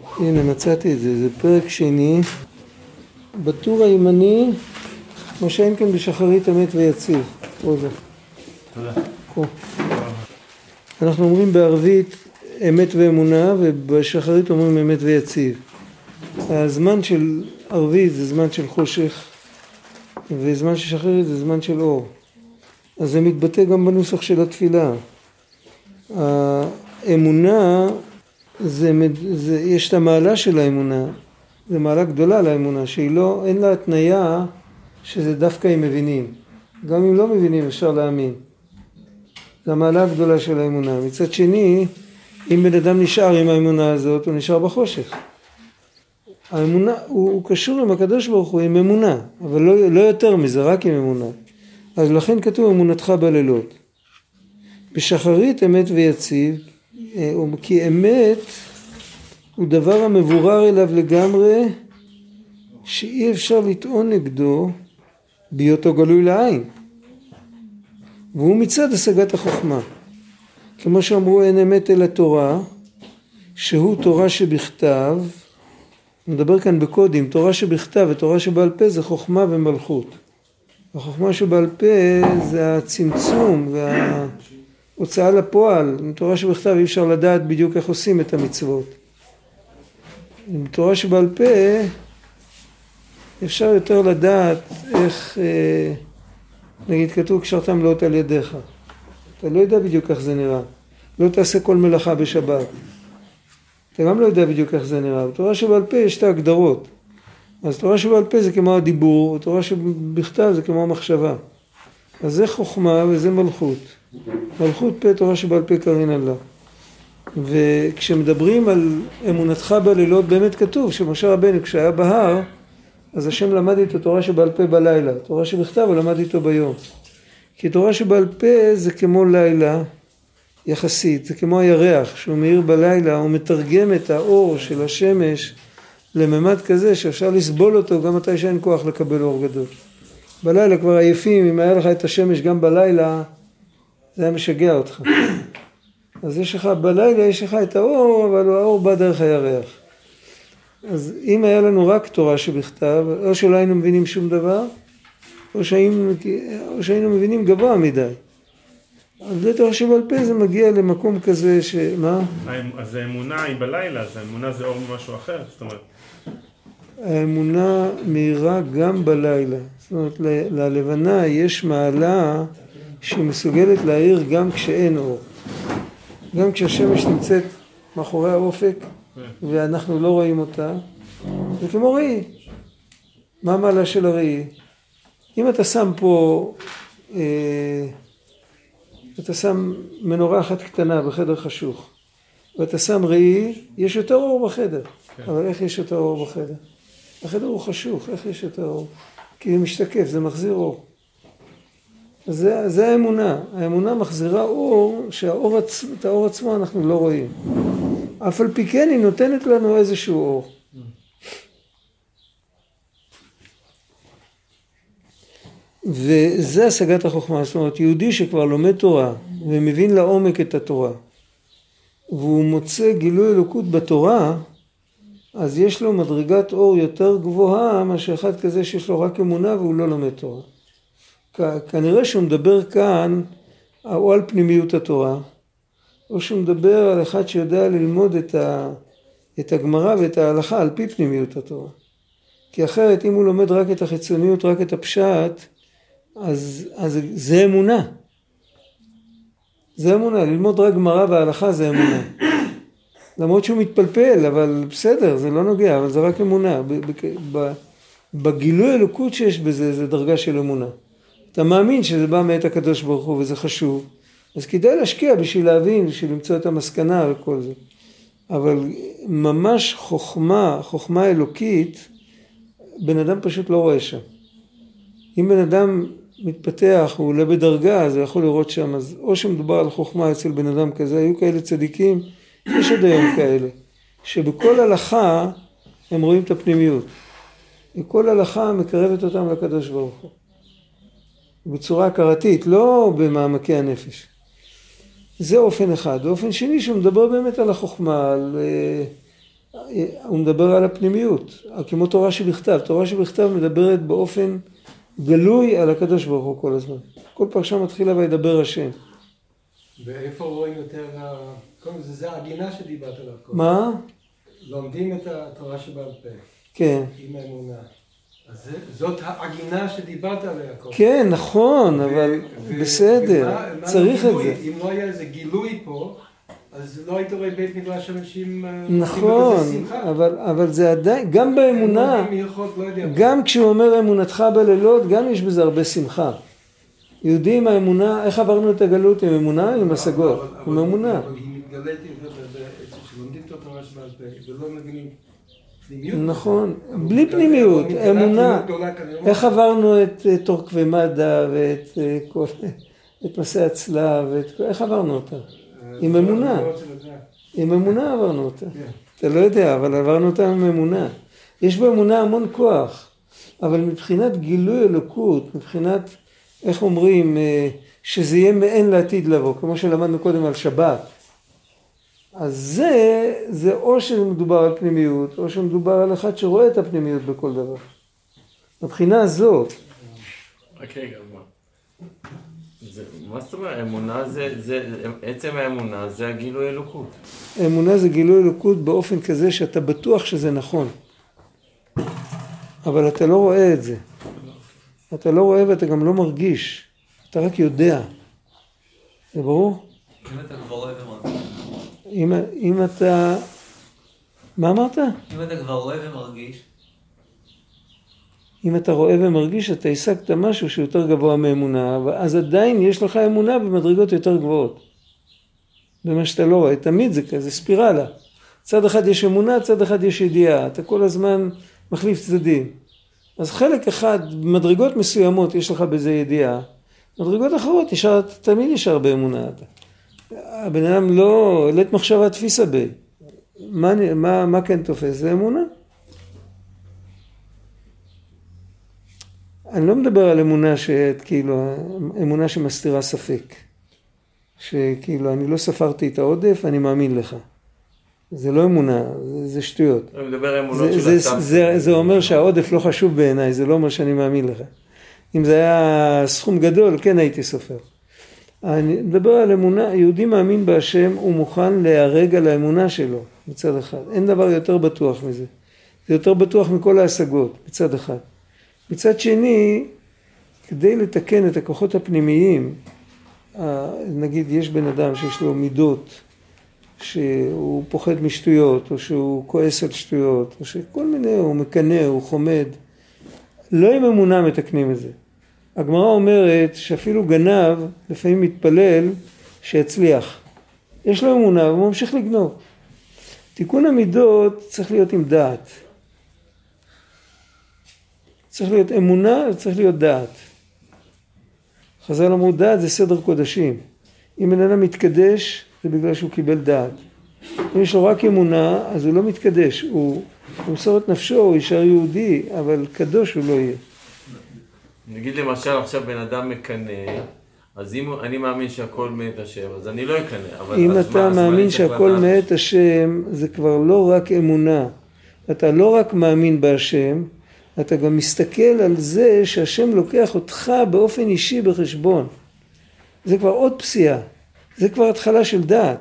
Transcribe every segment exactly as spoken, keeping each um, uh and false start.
הנה מצאתי את זה, זה פרק שני, בטור הימני, מה שאין כאן בשחרית אמת ויציב. תודה. תודה. אנחנו אומרים בערבית אמת ואמונה, ובשחרית אומרים אמת ויציב. הזמן של ערבית זה זמן של חושך, וזמן של שחרית זה זמן של אור. אז זה מתבטא גם בנוסח של התפילה. האמונה, זה, זה, יש את המעלה של האמונה, זה מעלה גדולה לאמונה, שהיא לא, אין לה התניה שזה דווקא אם מבינים. גם אם לא מבינים אפשר להאמין. זה המעלה הגדולה של האמונה. מצד שני, אם בן אדם נשאר עם האמונה הזאת, הוא נשאר בחושך. האמונה, הוא, הוא קשור עם הקדוש ברוך הוא, עם אמונה, אבל לא, לא יותר מזה, רק עם אמונה. אז לכן כתוב אמונתך בלילות. בשחרית אמת ויציב, כי אמת הוא דבר המבורר אליו לגמרי, שאי אפשר לטעון נגדו בהיותו גלוי לעין. והוא מצד השגת החוכמה. כמו שאמרו אין אמת אל התורה, שהוא תורה שבכתב, נדבר כאן בקודים, תורה שבכתב ותורה שבעל פה זה חוכמה ומלכות. החוכמה שבעל פה זה הצמצום וההוצאה לפועל. עם תורה שבכתב אי אפשר לדעת בדיוק איך עושים את המצוות. עם תורה שבעל פה אפשר יותר לדעת איך, נגיד כתוב קשרתם לאות על ידיך. אתה לא יודע בדיוק איך זה נראה. לא תעשה כל מלאכה בשבת. אתה גם לא יודע בדיוק איך זה נראה. בתורה שבעל פה יש את ההגדרות. אז תורה שבעל פה זה כמו הדיבור, ותורה שבכתב זה כמו המחשבה. אז זה חוכמה וזה מלכות. מלכות פה, תורה שבעל פה קרין עלה. וכשמדברים על אמונתך בלילות, באמת כתוב שמשה רבנו כשהיה בהר, אז השם למד איתו תורה שבעל פה בלילה. תורה שבכתב הוא למד איתו ביום. כי תורה שבעל פה זה כמו לילה יחסית, זה כמו הירח שהוא מאיר בלילה, הוא מתרגם את האור של השמש לממד כזה שאפשר לסבול אותו גם מתי שאין כוח לקבל אור גדול. בלילה כבר עייפים, אם היה לך את השמש גם בלילה, זה היה משגע אותך. אז יש לך, בלילה יש לך את האור, אבל האור בא דרך הירח. אז אם היה לנו רק תורה שבכתב, או שלא היינו מבינים שום דבר, או שהיינו, או שהיינו מבינים גבוה מדי. אז בתורה שבעל פה זה מגיע למקום כזה שמה? אז האמונה היא בלילה, אז האמונה זה אור ממשהו אחר, זאת אומרת. האמונה מהירה גם בלילה. זאת אומרת, ל- ללבנה יש מעלה שהיא מסוגלת להאיר גם כשאין אור. גם כשהשמש נמצאת מאחורי האופק ואנחנו לא רואים אותה, זה כמו ראי. מה המעלה של הראי? אם אתה שם פה, אה, אתה שם מנורה אחת קטנה בחדר חשוך, ואתה שם ראי, יש יותר אור בחדר. אבל איך יש יותר אור בחדר? החדר הוא חשוך, איך יש יותר אור? כי זה משתקף, זה מחזיר אור. אז זה, זה האמונה. האמונה מחזירה אור, שהאור עצ... את האור עצמו אנחנו לא רואים. אף על פי כן היא נותנת לנו איזשהו אור. וזה השגת החוכמה. זאת אומרת, יהודי שכבר לומד תורה ומבין לעומק את התורה, והוא מוצא גילוי אלוקות בתורה, אז יש לו מדרגת אור יותר גבוהה מאשר אחד כזה שיש לו רק אמונה והוא לא לומד תורה. כנראה שהוא מדבר כאן או על פנימיות התורה, או שהוא מדבר על אחד שיודע ללמוד את, ה, את הגמרא ואת ההלכה על פי פנימיות התורה. כי אחרת אם הוא לומד רק את החיצוניות, רק את הפשט, אז, אז זה אמונה. זה אמונה, ללמוד רק גמרא וההלכה זה אמונה. למרות שהוא מתפלפל, אבל בסדר, זה לא נוגע, אבל זה רק אמונה. בגילוי אלוקות שיש בזה, זה דרגה של אמונה. אתה מאמין שזה בא מאת הקדוש ברוך הוא וזה חשוב, אז כדאי להשקיע בשביל להבין, בשביל למצוא את המסקנה וכל זה. אבל ממש חוכמה, חוכמה אלוקית, בן אדם פשוט לא רואה שם. אם בן אדם מתפתח, הוא עולה בדרגה, אז הוא יכול לראות שם, אז או שמדובר על חוכמה אצל בן אדם כזה, היו כאלה צדיקים, יש עוד היום כאלה, שבכל הלכה הם רואים את הפנימיות. וכל הלכה מקרבת אותם לקדוש ברוך הוא. בצורה הכרתית, לא במעמקי הנפש. זה אופן אחד. ואופן שני שהוא מדבר באמת על החוכמה, על, הוא מדבר על הפנימיות, כמו תורה שבכתב. תורה שבכתב מדברת באופן גלוי על הקדוש ברוך הוא כל הזמן. כל פרשה מתחילה וידבר השם. ואיפה רואים יותר, קודם זה, זה הגינה שדיברת עליו קודם. מה? לומדים את התורה שבעל פה. כן. עם האמונה. אז זאת הגינה שדיברת עליה קודם. כן, נכון, אבל בסדר, צריך את זה. אם לא היה איזה גילוי פה, אז לא היית רואה בית מדרש אנשים... נכון, אבל, אבל זה עדיין, גם באמונה, גם כשהוא אומר אמונתך בלילות, גם יש בזה הרבה שמחה. יהודים האמונה, איך עברנו את הגלות? עם אמונה? עם השגות, עם אמונה. אבל היא מתגלית שלומדים את התורה שבעל פה, ולא מבינים פנימיות. נכון, בלי פנימיות, אמונה. איך עברנו את תור כבמדה ואת כל, את מסע הצלב, איך עברנו אותה? עם אמונה. עם אמונה עברנו אותה. אתה לא יודע, אבל עברנו אותה עם אמונה. יש באמונה המון כוח, אבל מבחינת גילוי אלוקות, מבחינת, איך אומרים, שזה יהיה מעין לעתיד לבוא, כמו שלמדנו קודם על שבת. אז זה, זה או שמדובר על פנימיות, או שמדובר על אחד שרואה את הפנימיות בכל דבר. מבחינה הזאת. רק רגע, מה? מה זאת אומרת? אמונה זה, זה, עצם האמונה זה הגילוי אלוקות. אמונה זה גילוי אלוקות באופן כזה שאתה בטוח שזה נכון. אבל אתה לא רואה את זה. אתה לא רואה ואתה גם לא מרגיש. אתה רק יודע. זה ברור? אם אתה כבר רואה ומרגיש. אם, אם אתה... מה אמרת? אם אתה כבר רואה ומרגיש. אם אתה רואה ומרגיש, אתה השגת משהו שיותר גבוה מאמונה, אז עדיין יש לך אמונה במדרגות יותר גבוהות. במה שאתה לא רואה, תמיד זה כזה ספירלה. צד אחד יש אמונה, צד אחד יש ידיעה. אתה כל הזמן מחליף צדדים. אז חלק אחד, מדרגות מסוימות, יש לך בזה ידיעה. מדרגות אחרות, ישר, תמיד ישר באמונה. הבן אדם לא, לית מחשבה תפיסה בי. מה, מה, מה כן תופס? זה אמונה? אני לא מדבר על אמונה שכאילו, אמונה שמסתירה ספק. שכאילו, אני לא ספרתי את העודף, אני מאמין לך. זה לא אמונה, זה, זה שטויות. אני מדבר אמונות זה, של זה, הסף. זה, זה אומר שהעודף לא חשוב בעיניי, זה לא אומר שאני מאמין לך. אם זה היה סכום גדול, כן הייתי סופר. אני מדבר על אמונה, יהודי מאמין בהשם, הוא מוכן להיהרג על האמונה שלו, מצד אחד. אין דבר יותר בטוח מזה. זה יותר בטוח מכל ההשגות, מצד אחד. מצד שני, כדי לתקן את הכוחות הפנימיים, נגיד יש בן אדם שיש לו מידות, שהוא פוחד משטויות, או שהוא כועס על שטויות, או שכל מיני, הוא מקנא, הוא חומד. לא עם אמונה מתקנים את זה. הגמרא אומרת שאפילו גנב לפעמים מתפלל שיצליח. יש לו אמונה והוא ממשיך לגנוב. תיקון המידות צריך להיות עם דעת. צריך להיות אמונה וצריך להיות דעת. חז"ל אמרו דעת זה סדר קודשים. אם בן אדם מתקדש זה בגלל שהוא קיבל דעת. אם יש לו רק אמונה אז הוא לא מתקדש. הוא מסור את נפשו, הוא יישאר יהודי, אבל קדוש הוא לא יהיה. נגיד למשל עכשיו בן אדם מקנא, אז אם אני מאמין שהכל מאת השם, אז אני לא אקנא. אם אתה מאמין שהכל מאת השם, זה כבר לא רק אמונה. אתה לא רק מאמין בהשם, אתה גם מסתכל על זה שהשם לוקח אותך באופן אישי בחשבון. זה כבר עוד פסיעה. זה כבר התחלה של דעת.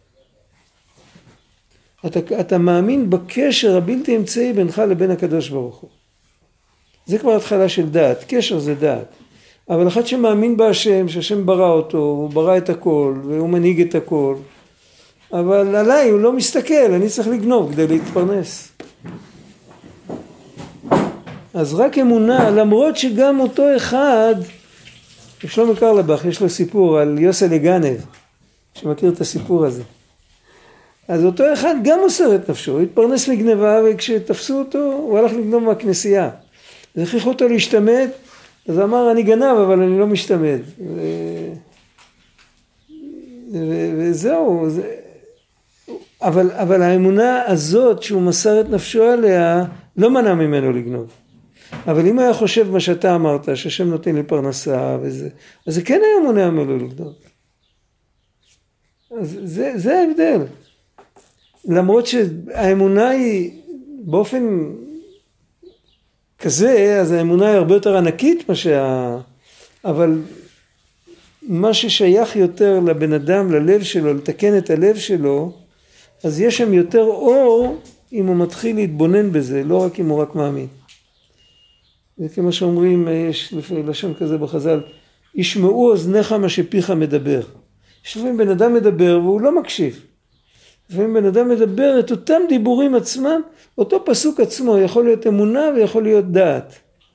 אתה, אתה מאמין בקשר הבלתי אמצעי בינך לבין הקדוש ברוך הוא. זה כבר התחלה של דעת. קשר זה דעת. אבל אחד שמאמין בהשם, שהשם ברא אותו, הוא ברא את הכל, והוא מנהיג את הכל. אבל עליי הוא לא מסתכל, אני צריך לגנוב כדי להתפרנס. אז רק אמונה, למרות שגם אותו אחד, שלמה קרלבך, יש לו סיפור על יוסל גנב, שמכיר את הסיפור הזה. אז אותו אחד גם מוסר את נפשו, הוא התפרנס מגנבה, וכשתפסו אותו, הוא הלך לגנוב מהכנסייה. אז הכריחו אותו להשתמד, אז אמר, אני גנב, אבל אני לא משתמד. ו... ו... וזהו. זה... אבל, אבל האמונה הזאת, שהוא מסר את נפשו עליה, לא מנע ממנו לגנוב. אבל אם היה חושב מה שאתה אמרת, שהשם נותן לי פרנסה וזה, אז זה כן היה מונע ממנו לגנוב. אז זה, זה ההבדל. למרות שהאמונה היא באופן כזה, אז האמונה היא הרבה יותר ענקית, מה שה... אבל מה ששייך יותר לבן אדם, ללב שלו, לתקן את הלב שלו, אז יש שם יותר אור אם הוא מתחיל להתבונן בזה, לא רק אם הוא רק מאמין. זה כמו שאומרים, יש לשון כזה בחז"ל, ישמעו אוזניך מה שפיך מדבר. יש לפעמים בן אדם מדבר והוא לא מקשיב. לפעמים בן אדם מדבר את אותם דיבורים עצמם, אותו פסוק עצמו יכול להיות אמונה ויכול להיות דעת.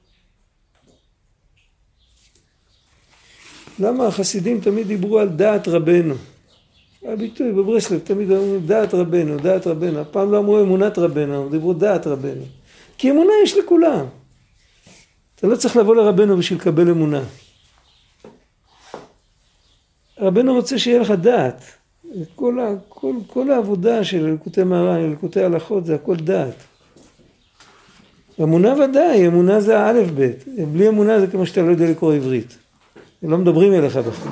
למה החסידים תמיד דיברו על דעת רבנו? הביטוי בברסלב תמיד אמרו דעת רבנו, דעת רבנו. הפעם לא אמרו אמונת רבנו, דיברו דעת רבנו. כי אמונה יש לכולם. אתה לא צריך לבוא לרבנו בשביל לקבל אמונה. רבנו רוצה שיהיה לך דעת. כל, כל, כל העבודה של אלוקותי מהר"ן, אלוקותי הלכות, זה הכל דעת. אמונה ודאי, אמונה זה האלף בית. בלי אמונה זה כמו שאתה לא יודע לקרוא עברית. לא מדברים אליך בכלל.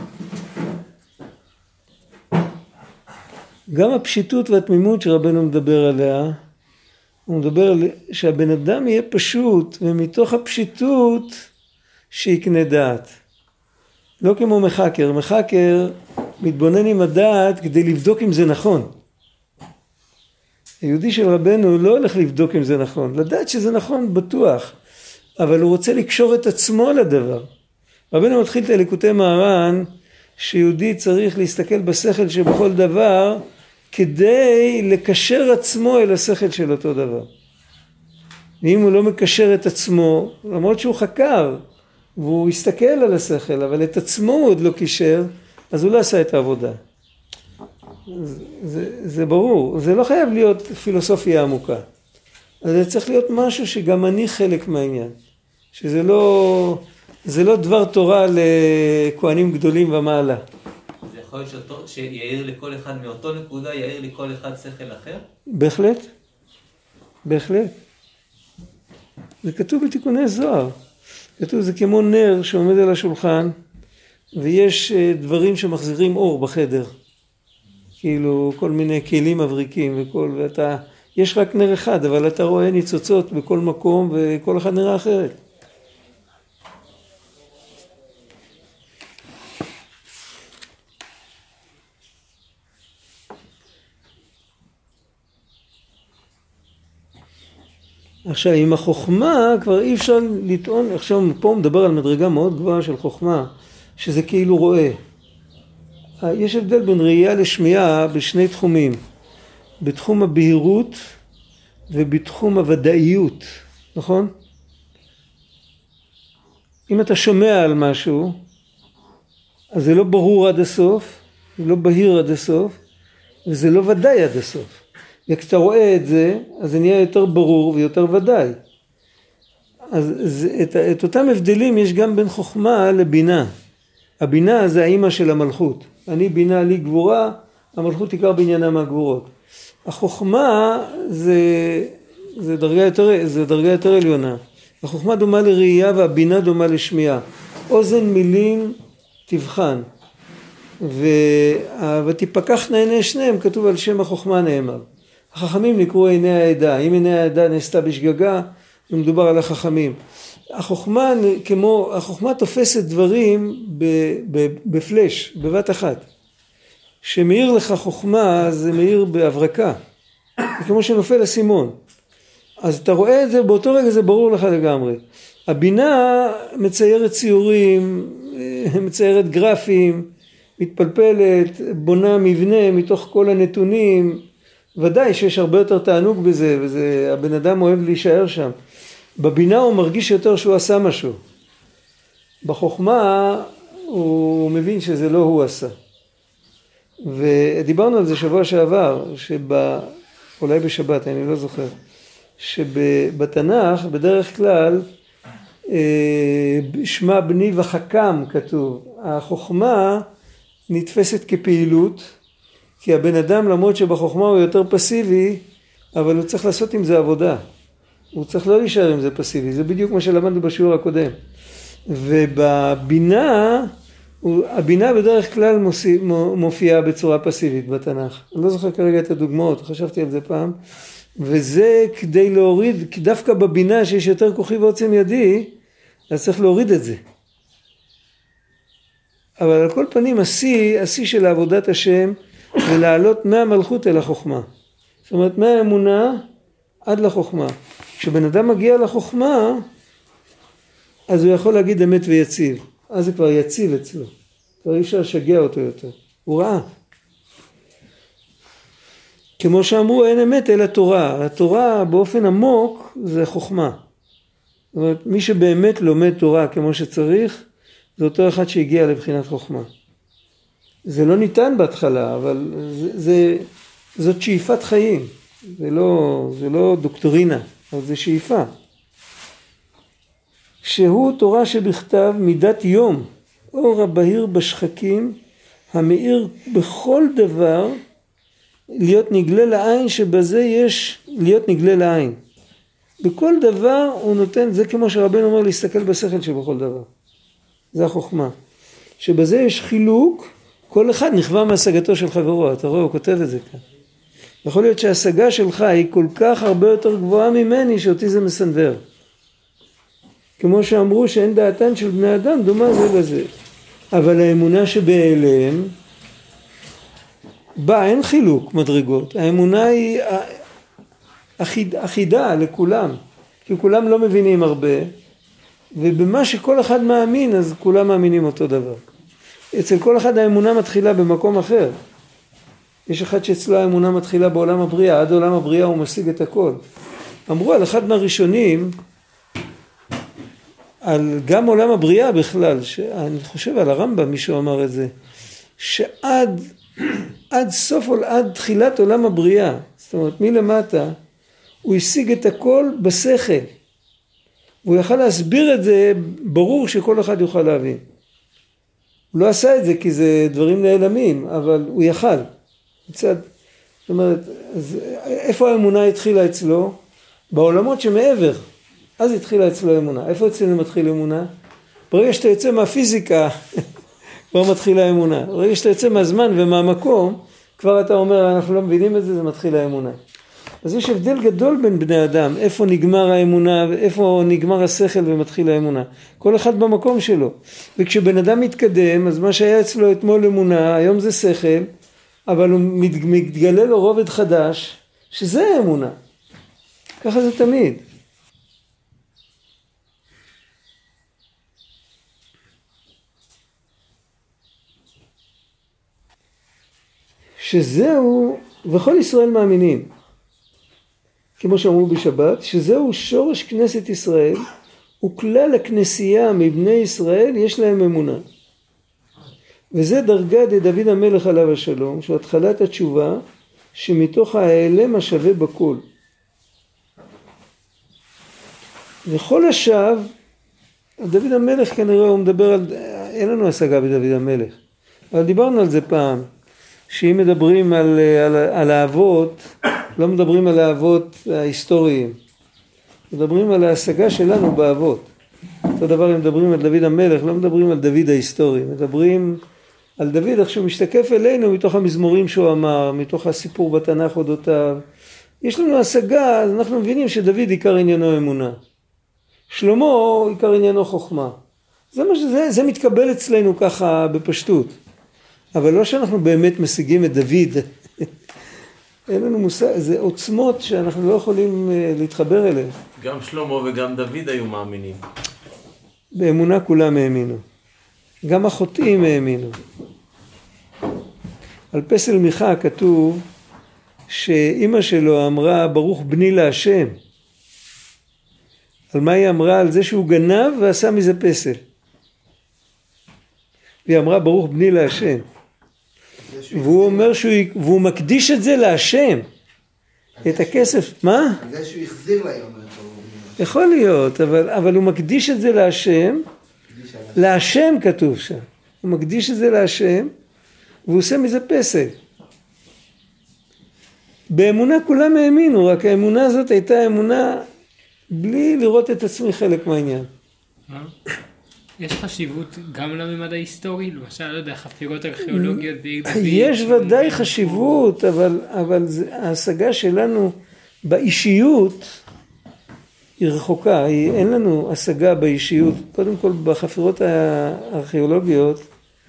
גם הפשיטות והתמימות שרבנו מדבר עליה, הוא מדבר על שהבן אדם יהיה פשוט, ומתוך הפשיטות שיקנה דעת. לא כמו מחקר, מחקר מתבונן עם הדעת כדי לבדוק אם זה נכון. היהודי של רבנו לא הולך לבדוק אם זה נכון, לדעת שזה נכון בטוח, אבל הוא רוצה לקשור את עצמו לדבר. רבנו מתחיל את אלוקותי מהר"ן, שיהודי צריך להסתכל בשכל שבכל דבר, כדי לקשר עצמו אל השכל של אותו דבר. ואם הוא לא מקשר את עצמו, למרות שהוא חקר, והוא הסתכל על השכל, אבל את עצמו הוא עוד לא קישר, אז הוא לא עשה את העבודה. זה, זה, זה ברור, זה לא חייב להיות פילוסופיה עמוקה. אז זה צריך להיות משהו שגם אני חלק מהעניין. שזה לא, זה לא דבר תורה לכהנים גדולים ומעלה. זה יכול להיות שאותו, שיעיר לכל אחד מאותו נקודה, יעיר לכל אחד שכל אחר? בהחלט, בהחלט. זה כתוב בתיקוני זוהר. כתוב זה כמו נר שעומד על השולחן, ויש דברים שמחזירים אור בחדר. כאילו כל מיני כלים מבריקים וכל, ואתה, יש רק נר אחד, אבל אתה רואה ניצוצות בכל מקום, וכל אחד נראה אחרת. עכשיו, עם החוכמה כבר אי אפשר לטעון, עכשיו פה הוא מדבר על מדרגה מאוד גבוהה של חוכמה, שזה כאילו רואה. יש הבדל בין ראייה לשמיעה בשני תחומים, בתחום הבהירות ובתחום הוודאיות, נכון? אם אתה שומע על משהו, אז זה לא ברור עד הסוף, זה לא בהיר עד הסוף, וזה לא ודאי עד הסוף. וכשאתה רואה את זה, אז זה נהיה יותר ברור ויותר ודאי. אז זה, את, את אותם הבדלים יש גם בין חוכמה לבינה. הבינה זה האמא של המלכות. אני בינה לי גבורה, המלכות עיקר בעניינה מהגבורות. החוכמה זה, זה, דרגה יותר, זה דרגה יותר עליונה. החוכמה דומה לראייה והבינה דומה לשמיעה. אוזן מילים תבחן. ותפקח עיני שניהם, כתוב על שם החוכמה נאמר. החכמים נקראו עיני העדה. אם עיני העדה נעשתה בשגגה, מדובר על החכמים. החוכמה, כמו, החוכמה תופסת דברים בפלש, בבת אחת. שמאיר לך חוכמה, זה מאיר בהברקה. זה כמו שנופל הסימון. אז אתה רואה את זה, באותו רגע זה ברור לך לגמרי. הבינה מציירת ציורים, מציירת גרפים, מתפלפלת, בונה מבנה מתוך כל הנתונים. ודאי שיש הרבה יותר תענוג בזה, וזה, הבן אדם אוהב להישאר שם. בבינה הוא מרגיש יותר שהוא עשה משהו. בחוכמה הוא מבין שזה לא הוא עשה. ודיברנו על זה שבוע שעבר, שב, אולי בשבת, אני לא זוכר, שבתנ"ך בדרך כלל שמע בני וחכם כתוב. החוכמה נתפסת כפעילות, כי הבן אדם למרות שבחוכמה הוא יותר פסיבי, אבל הוא צריך לעשות עם זה עבודה. הוא צריך לא להישאר עם זה פסיבי, זה בדיוק מה שלמדנו בשיעור הקודם. ובבינה הבינה בדרך כלל מופיעה בצורה פסיבית בתנ"ך. אני לא זוכר כרגע את הדוגמאות, חשבתי על זה פעם. וזה כדי להוריד, דווקא בבינה שיש יותר כוחי ועוצם ידי, אז צריך להוריד את זה. אבל על כל פנים, השיא, השיא של עבודת השם, זה לעלות מהמלכות אל החוכמה. זאת אומרת, מהאמונה עד לחוכמה. כשבן אדם מגיע לחוכמה, אז הוא יכול להגיד אמת ויציב. אז זה כבר יציב אצלו. כבר אי אפשר לשגע אותו יותר. הוא ראה. כמו שאמרו, אין אמת אלא תורה. התורה באופן עמוק זה חוכמה. זאת אומרת, מי שבאמת לומד תורה כמו שצריך, זה אותו אחד שהגיע לבחינת חוכמה. זה לא ניתן בהתחלה, אבל זה, זה, זאת שאיפת חיים. זה לא, זה לא דוקטרינה, אבל זה שאיפה. שהוא תורה שבכתב מידת יום, אור הבהיר בשחקים, המאיר בכל דבר, להיות נגלה לעין, שבזה יש להיות נגלה לעין. בכל דבר הוא נותן, זה כמו שרבנו אומר, להסתכל בשכל שבכל דבר. זה החוכמה. שבזה יש חילוק, כל אחד נכווה מהשגתו של חברו, אתה רואה, הוא כותב את זה כאן. יכול להיות שההשגה שלך היא כל כך הרבה יותר גבוהה ממני, שאותי זה מסנבר. כמו שאמרו שאין דעתן של בני אדם, דומה זה לזה. אבל האמונה שבאליהם, בה אין חילוק מדרגות. האמונה היא אחיד, אחידה לכולם. כי כולם לא מבינים הרבה. ובמה שכל אחד מאמין, אז כולם מאמינים אותו דבר. אצל כל אחד האמונה מתחילה במקום אחר. יש אחד שאצלו האמונה מתחילה בעולם הבריאה. עד עולם הבריאה הוא משיג את הכל. אמרו על אחד מהראשונים, על גם עולם הבריאה בכלל, אני חושב על הרמב"ם מישהו אמר את זה, שעד עד סוף, עד תחילת עולם הבריאה, זאת אומרת מלמטה, הוא השיג את הכל בשכל. הוא יכל להסביר את זה, ברור שכל אחד יוכל להבין. הוא לא עשה את זה כי זה דברים נעלמים, אבל הוא יכל. מצד, זאת אומרת, אז איפה האמונה התחילה אצלו? בעולמות שמעבר. אז התחילה אצלו אמונה. איפה אצלנו מתחיל אמונה? ברגע שאתה יוצא מהפיזיקה, כבר מתחילה אמונה. ברגע שאתה יוצא מהזמן ומהמקום, כבר אתה אומר, אנחנו לא מבינים את זה, זה מתחיל האמונה. אז יש הבדל גדול בין בני אדם, איפה נגמר האמונה, ואיפה נגמר השכל ומתחיל האמונה. כל אחד במקום שלו. וכשבן אדם מתקדם, אז מה שהיה אצלו אתמול אמונה, היום זה שכל, אבל הוא מתגלה לו רובד חדש, שזה האמונה. ככה זה תמיד. שזהו, וכל ישראל מאמינים, כמו שאמרו בשבת, שזהו שורש כנסת ישראל, וכלל הכנסייה מבני ישראל יש להם אמונה. וזה דרגה דוד המלך עליו השלום, שהוא התחלת התשובה, שמתוך ההיעלם השווה בכל. וכל השב, דוד המלך כנראה הוא מדבר על, אין לנו השגה בדוד המלך, אבל דיברנו על זה פעם, שאם מדברים על, על, על האבות, לא מדברים על האבות ההיסטוריים, מדברים על ההשגה שלנו באבות. אותו דבר אם מדברים על דוד המלך, לא מדברים על דוד ההיסטורי, מדברים על דוד איך שהוא משתקף אלינו מתוך המזמורים שהוא אמר, מתוך הסיפור בתנ"ך אודותיו. יש לנו השגה, אז אנחנו מבינים שדוד עיקר עניינו אמונה. שלמה עיקר עניינו חוכמה. זה, מה שזה, זה מתקבל אצלנו ככה בפשטות. אבל לא שאנחנו באמת משיגים את דוד. אין לנו מושג, זה עוצמות שאנחנו לא יכולים להתחבר אליהם. גם שלמה וגם דוד היו מאמינים. באמונה כולם האמינו. גם החוטאים האמינו. על פסל מיכה כתוב שאמא שלו אמרה ברוך בני להשם. על מה היא אמרה? על זה שהוא גנב ועשה מזה פסל. והיא אמרה ברוך בני להשם. והוא אומר שהוא, והוא מקדיש את זה להשם. את הכסף, מה? זה שהוא החזיר להם. יכול להיות, אבל, אבל הוא מקדיש את זה להשם. להשם כתוב שם. הוא מקדיש את זה להשם, והוא עושה מזה פסל. באמונה כולם האמינו, רק האמונה הזאת הייתה אמונה בלי לראות את עצמי חלק מהעניין. יש חשיבות גם לממד ההיסטורי? למשל, לא יודע, חפירות ארכיאולוגיות בעיר דוד. יש ודאי חשיבות, אבל, אבל ההשגה שלנו באישיות היא רחוקה, היא, אין לנו השגה באישיות. קודם כל בחפירות הארכיאולוגיות,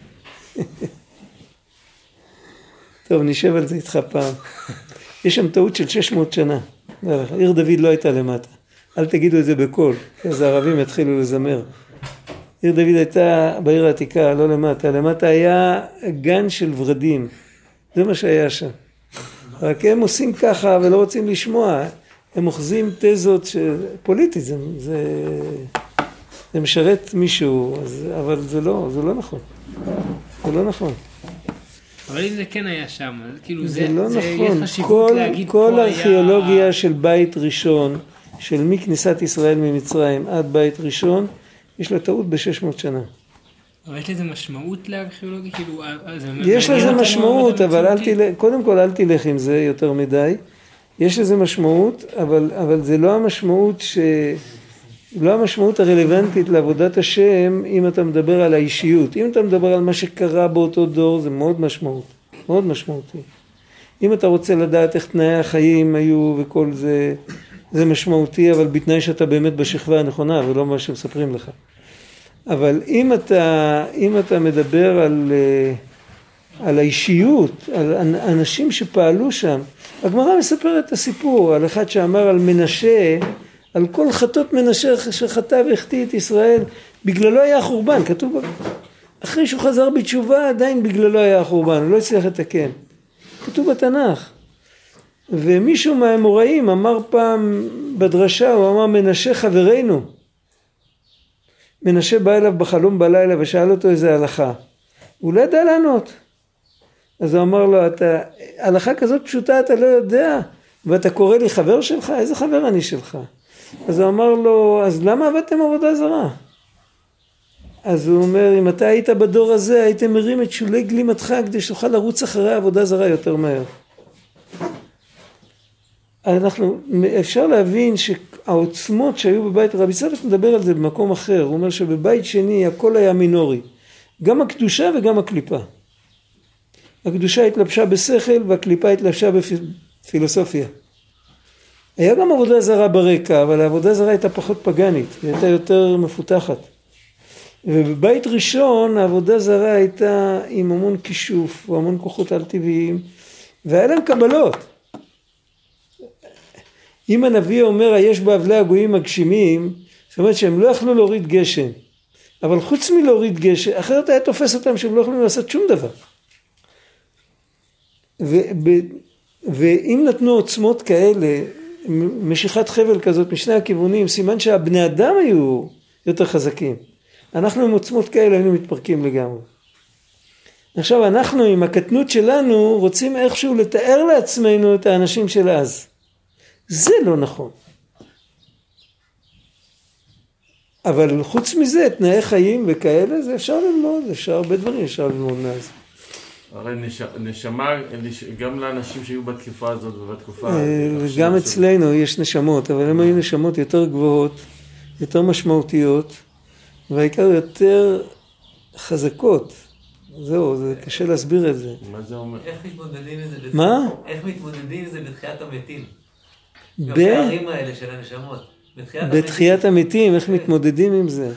טוב, נשב על זה איתך פעם. יש שם טעות של שש מאות שנה. עיר דוד לא הייתה למטה. אל תגידו את זה בקול, אז הערבים יתחילו לזמר. עיר דוד הייתה בעיר העתיקה, לא למטה. למטה היה גן של ורדים. זה מה שהיה שם. רק הם עושים ככה ולא רוצים לשמוע. הם אוחזים תזות פוליטית. זה, זה, זה משרת מישהו, אז, אבל זה לא, זה לא נכון. זה לא נכון. אבל אם זה כן היה שם, כאילו זה, זה, זה לא זה נכון. יש חשיבות כל, להגיד כל פה הארכיאולוגיה היה... של בית ראשון, של מכניסת ישראל ממצרים עד בית ראשון, יש לה טעות ב-שש מאות שנה. אבל יש לזה משמעות לארכיאולוגיה? כאילו, יש לזה משמעות, אבל אל תלך, קודם כל אל תלך עם זה יותר מדי. יש לזה משמעות, אבל, אבל זה לא המשמעות ש... לא המשמעות הרלוונטית לעבודת השם אם אתה מדבר על האישיות. אם אתה מדבר על מה שקרה באותו דור, זה מאוד משמעות, מאוד משמעותי. אם אתה רוצה לדעת איך תנאי החיים היו וכל זה, זה משמעותי, אבל בתנאי שאתה באמת בשכבה הנכונה ולא מה שמספרים לך. אבל אם אתה, אם אתה מדבר על, על האישיות, על אנשים שפעלו שם, הגמרא מספרת את הסיפור על אחד שאמר על מנשה, על כל חטות מנשה שחטא והחטיא את ישראל, בגללו היה החורבן, כתוב, אחרי שהוא חזר בתשובה עדיין בגללו היה החורבן, הוא לא הצליח לתקן, כתוב בתנ"ך. ומישהו מהאמוראים אמר פעם בדרשה, הוא אמר מנשה חברנו, מנשה בא אליו בחלום בלילה ושאל אותו איזה הלכה, הוא לא ידע לענות, אז הוא אמר לו, אתה, הלכה כזאת פשוטה אתה לא יודע, ואתה קורא לי חבר שלך? איזה חבר אני שלך? אז הוא אמר לו, אז למה עבדתם עבודה זרה? אז הוא אומר, אם אתה היית בדור הזה, הייתם מרים את שולי גלימתך כדי שתוכל לרוץ אחרי עבודה זרה יותר מהר. אנחנו, אפשר להבין שהעוצמות שהיו בבית, רבי צדוק מדבר על זה במקום אחר, הוא אומר שבבית שני הכל היה מינורי, גם הקדושה וגם הקליפה. הקדושה התלבשה בשכל והקליפה התלבשה בפילוסופיה. היה גם עבודה זרה ברקע, אבל העבודה זרה הייתה פחות פגנית, היא הייתה יותר מפותחת. ובבית ראשון העבודה זרה הייתה עם המון כישוף והמון כוחות על טבעיים, והיה להם קבלות. אם הנביא אומר, יש באבלי הגויים מגשימים, זאת אומרת שהם לא יכלו להוריד גשם. אבל חוץ מלהוריד גשם, אחרת היה תופס אותם שהם לא יכולים לעשות שום דבר. וב, ואם נתנו עוצמות כאלה, משיכת חבל כזאת משני הכיוונים, סימן שהבני אדם היו יותר חזקים. אנחנו עם עוצמות כאלה היינו מתפרקים לגמרי. עכשיו אנחנו עם הקטנות שלנו רוצים איכשהו לתאר לעצמנו את האנשים של אז. זה לא נכון. אבל חוץ מזה, תנאי חיים וכאלה, זה אפשר ללמוד, אפשר הרבה דברים, אפשר ללמוד מאז. הרי נשמה, גם לאנשים שהיו בתקופה הזאת ובתקופה... גם אצלנו יש נשמות, אבל הם היו נשמות יותר גבוהות, יותר משמעותיות, והעיקר יותר חזקות. זהו, זה קשה להסביר את זה. מה זה אומר? איך מתמודדים עם זה? מה? איך מתמודדים עם זה בתחיית המתים? ב... בפערים האלה של הנשמות. בתחיית המתים, איך מתמודדים עם זה?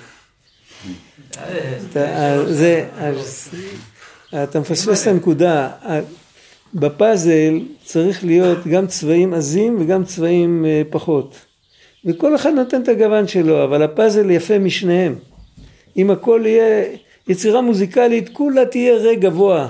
זה... אתה מפספס את הנקודה. בפאזל צריך להיות גם צבעים עזים וגם צבעים פחות. וכל אחד נותן את הגוון שלו, אבל הפאזל יפה משניהם. אם הכל יהיה יצירה מוזיקלית, כולה תהיה רי גבוה.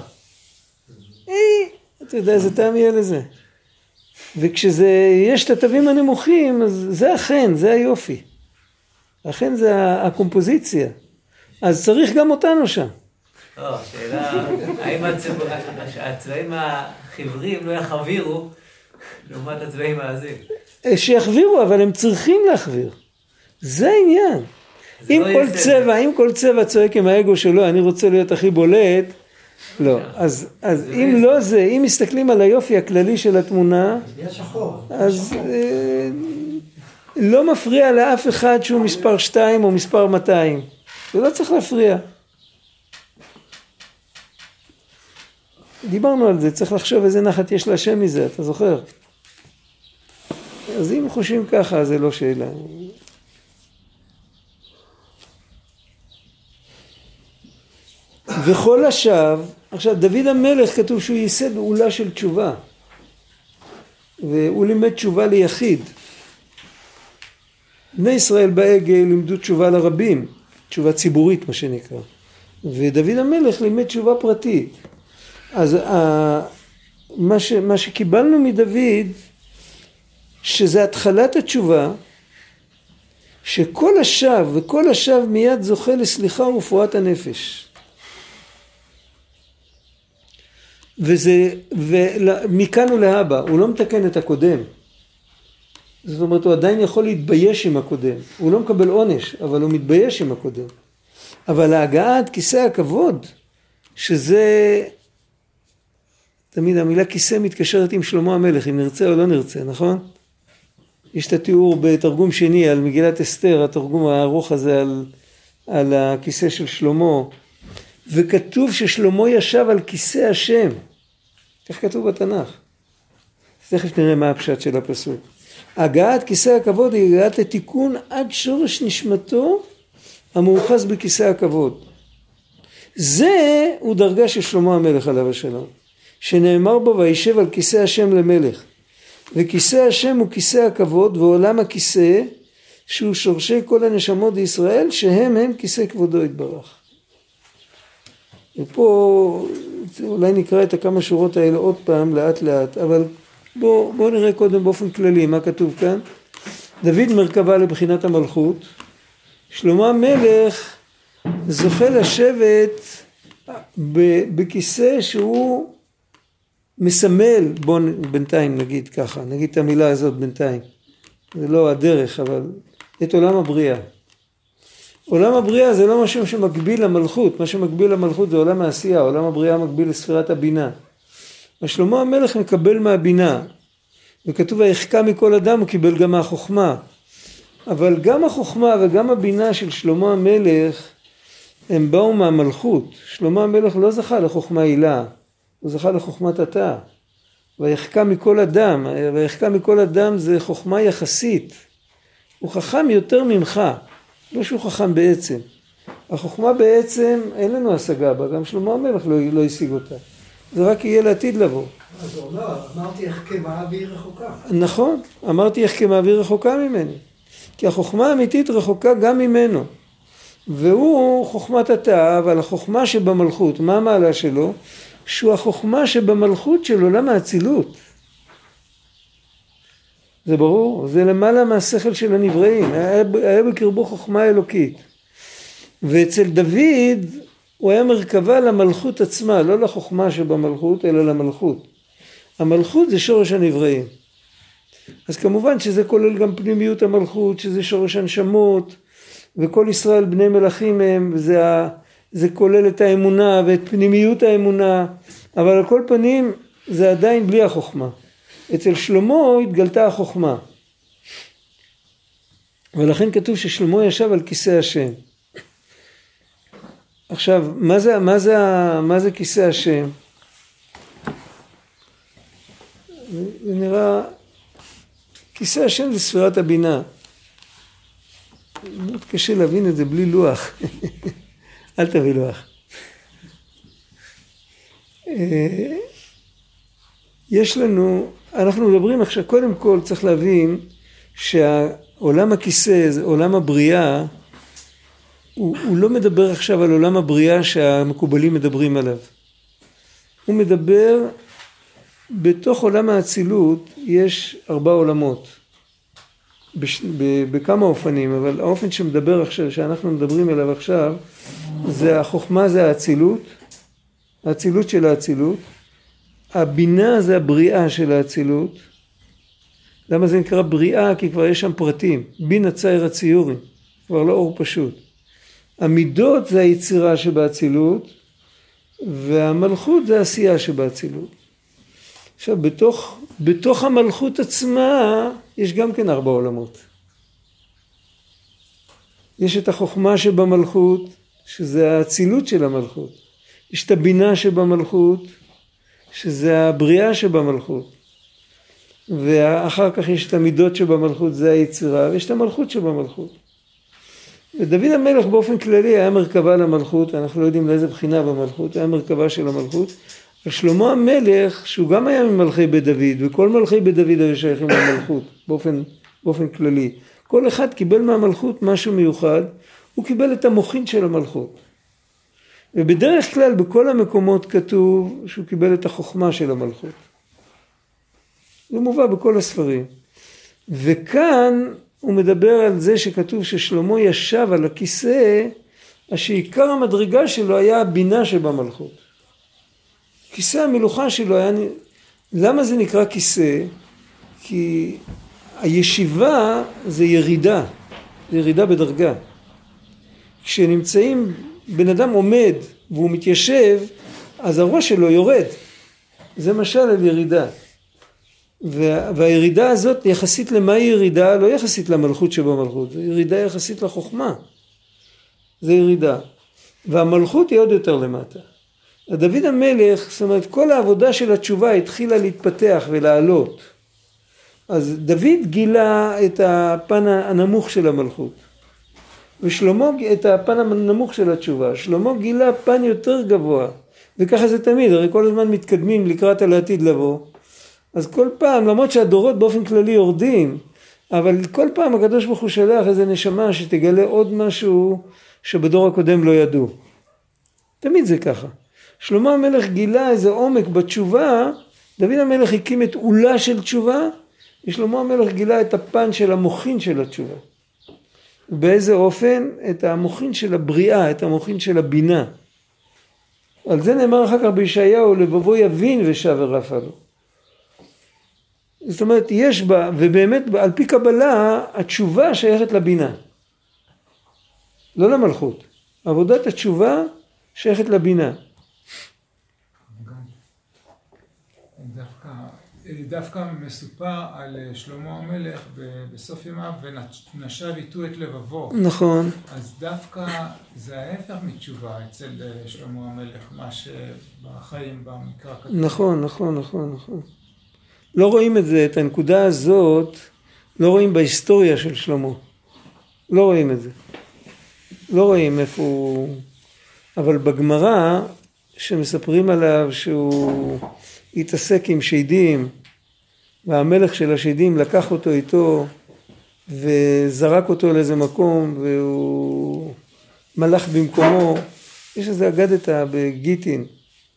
אתה יודע איזה טעם יהיה לזה. וכשזה יש את התווים הנמוכים, אז זה אכן, זה היופי. אכן זה הקומפוזיציה. אז צריך גם אותנו שם. לא, שאלה, האם הצבעים החברים לא יחבירו לעומת הצבעים העזים? שיחבירו, אבל הם צריכים להחביר. זה העניין. אם כל צבע, אם כל צבע צועק עם האגו שלו, אני רוצה להיות הכי בולט, לא. אז, אז אם לא זה, אם מסתכלים על היופי הכללי של התמונה, אז אה, לא מפריע לאף אחד שהוא מספר שתיים או מספר מאתיים. זה לא צריך להפריע. דיברנו על זה, צריך לחשוב איזה נחת יש להשם מזה, אתה זוכר? אז אם חושבים ככה, זה לא שאלה. וכל השב, עכשיו דוד המלך כתוב שהוא ייסד עולה של תשובה, והוא לימד תשובה ליחיד. בני ישראל בעגל לימדו תשובה לרבים, תשובה ציבורית מה שנקרא, ודוד המלך לימד תשובה פרטית. אז מה, ש, מה שקיבלנו מדוד, שזה התחלת התשובה, שכל השב וכל השב מיד זוכה לסליחה ורפואת הנפש. וזה, ומכאן ולהבא, הוא לא מתקן את הקודם. זאת אומרת, הוא עדיין יכול להתבייש עם הקודם. הוא לא מקבל עונש, אבל הוא מתבייש עם הקודם. אבל ההגעה עד כיסא הכבוד, שזה, תמיד המילה כיסא מתקשרת עם שלמה המלך, אם נרצה או לא נרצה, נכון? יש את התיאור בתרגום שני על מגילת אסתר, התרגום הארוך הזה על, על הכיסא של שלמה, וכתוב ששלמה ישב על כיסא השם. כך כתוב בתנ"ך. תכף נראה מה הפשט של הפסוק. הגעת כיסא הכבוד היא הגעת לתיקון עד שורש נשמתו המאוחז בכיסא הכבוד. זה הוא דרגה של שלמה המלך עליו השלום, שנאמר בו וישב על כיסא השם למלך. וכיסא השם הוא כיסא הכבוד, ועולם הכיסא שהוא שורשי כל הנשמות בישראל, שהם הם כיסא כבודו יתברך. ופה אולי נקרא את הכמה שורות האלה עוד פעם לאט לאט, אבל בוא, בוא נראה קודם באופן כללי מה כתוב כאן. דוד מרכבה לבחינת המלכות, שלמה המלך זוכה לשבת בכיסא שהוא מסמל, בוא בינתיים נגיד ככה, נגיד את המילה הזאת בינתיים, זה לא הדרך, אבל את עולם הבריאה. עולם הבריאה זה לא משהו שמקביל למלכות, מה שמקביל למלכות זה עולם העשייה, עולם הבריאה מקביל לספירת הבינה. השלמה המלך מקבל מהבינה, וכתוב היחכה מכל אדם, הוא קיבל גם מהחוכמה. אבל גם החוכמה וגם הבינה של שלמה המלך, הם באו מהמלכות. שלמה המלך לא זכה לחוכמה עילה, הוא זכה לחוכמת התא. ויחכה מכל אדם, ויחכה מכל אדם זה חוכמה יחסית. הוא חכם יותר ממך, לא שהוא חכם בעצם. החוכמה בעצם אין לנו השגה בה, גם שלמה המלך לא, לא השיג אותה. זה רק יהיה לעתיד לבוא. אז הוא אומר, אמרתי איך כמה והיא רחוקה. נכון, אמרתי איך כמה והיא רחוקה ממני. כי החוכמה האמיתית רחוקה גם ממנו. והוא חוכמת התא, אבל החוכמה שבמלכות, מה המעלה שלו? שהוא החוכמה שבמלכות של עולם האצילות. זה ברור, זה למעלה מהשכל של הנבראים, היה, היה בקרבו חוכמה אלוקית. ואצל דוד הוא היה מרכבה למלכות עצמה, לא לחוכמה שבמלכות, אלא למלכות. המלכות זה שורש הנבראים. אז כמובן שזה כולל גם פנימיות המלכות, שזה שורש הנשמות, וכל ישראל בני מלכים הם, וזה זה כולל את האמונה ואת פנימיות האמונה, אבל על כל פנים זה עדיין בלי החוכמה. אצל שלמה התגלתה החוכמה. ולכן כתוב ששלמה ישב על כיסא השם. עכשיו, מה זה, מה זה, מה זה כיסא השם? זה נראה, כיסא השם זה ספירת הבינה. מאוד קשה להבין את זה בלי לוח. אל תביא לוח. יש לנו, אנחנו מדברים עכשיו, קודם כל צריך להבין שהעולם הכיסא, עולם הבריאה, הוא, הוא לא מדבר עכשיו על עולם הבריאה שהמקובלים מדברים עליו. הוא מדבר, בתוך עולם האצילות יש ארבע עולמות. בש, ב, בכמה אופנים, אבל האופן שמדבר עכשיו, שאנחנו מדברים עליו עכשיו, זה החוכמה זה האצילות, האצילות של האצילות, הבינה זה הבריאה של האצילות. למה זה נקרא בריאה? כי כבר יש שם פרטים, בינה צייר הציורים, כבר לא אור פשוט. המידות זה היצירה שבאצילות, והמלכות זה העשייה שבאצילות. עכשיו, בתוך, בתוך המלכות עצמה, יש גם כן ארבע עולמות. יש את החוכמה שבמלכות, שזה האצילות של המלכות. יש את הבינה שבמלכות, שזה הבריאה שבמלכות. ואחר כך יש את המידות שבמלכות, זה היצירה, ויש את המלכות שבמלכות. ודוד המלך באופן כללי היה מרכבה למלכות, אנחנו לא יודעים לאיזה בחינה במלכות, היה מרכבה של המלכות. ושלמה המלך, שהוא גם היה ממלכי בית דוד, וכל מלכי בית דוד היו שייכים למלכות, באופן, באופן כללי. כל אחד קיבל מהמלכות משהו מיוחד, הוא קיבל את המוחין של המלכות. ובדרך כלל בכל המקומות כתוב שהוא קיבל את החוכמה של המלכות. זה מובא בכל הספרים. וכאן הוא מדבר על זה שכתוב ששלמה ישב על הכיסא, שעיקר המדרגה שלו היה הבינה שבמלכות. כיסא המלוכה שלו היה... למה זה נקרא כיסא? כי הישיבה זה ירידה, זה ירידה בדרגה. כשנמצאים, בן אדם עומד והוא מתיישב, אז הראש שלו יורד. זה משל על ירידה. וה, והירידה הזאת יחסית למה היא ירידה? לא יחסית למלכות שבמלכות, זה ירידה יחסית לחוכמה. זה ירידה. והמלכות היא עוד יותר למטה. דוד המלך, זאת אומרת, כל העבודה של התשובה התחילה להתפתח ולעלות. אז דוד גילה את הפן הנמוך של המלכות. ושלמה את הפן הנמוך של התשובה. שלמה גילה פן יותר גבוה. וככה זה תמיד, הרי כל הזמן מתקדמים לקראת על העתיד לבוא. אז כל פעם, למרות שהדורות באופן כללי יורדים, אבל כל פעם הקדוש ברוך הוא שלח איזה נשמה שתגלה עוד משהו שבדור הקודם לא ידעו. תמיד זה ככה. שלמה המלך גילה איזה עומק בתשובה, דוד המלך הקים את עולה של תשובה, ושלמה המלך גילה את הפן של המוחין של התשובה. באיזה אופן? את המוחין של הבריאה, את המוחין של הבינה. על זה נאמר אחר כך בישעיהו, לבבו יבין ושב ורפא לו. זאת אומרת, יש בה, ובאמת על פי קבלה, התשובה שייכת לבינה. לא למלכות. עבודת התשובה שייכת לבינה. דווקא, דווקא מסופר על שלמה המלך בסוף ימיו, ונשב איתו את לבבו. נכון. אז דווקא זה ההפך מתשובה אצל שלמה המלך, מה שבחיים במקרא כתוב. נכון, נכון, נכון, נכון. לא רואים את זה, את הנקודה הזאת, לא רואים בהיסטוריה של שלמה. לא רואים את זה. לא רואים איפה הוא... אבל בגמרא, שמספרים עליו שהוא התעסק עם שדים, והמלך של השדים לקח אותו איתו, וזרק אותו לאיזה מקום, והוא מלך במקומו. יש איזה אגדתא בגיטין,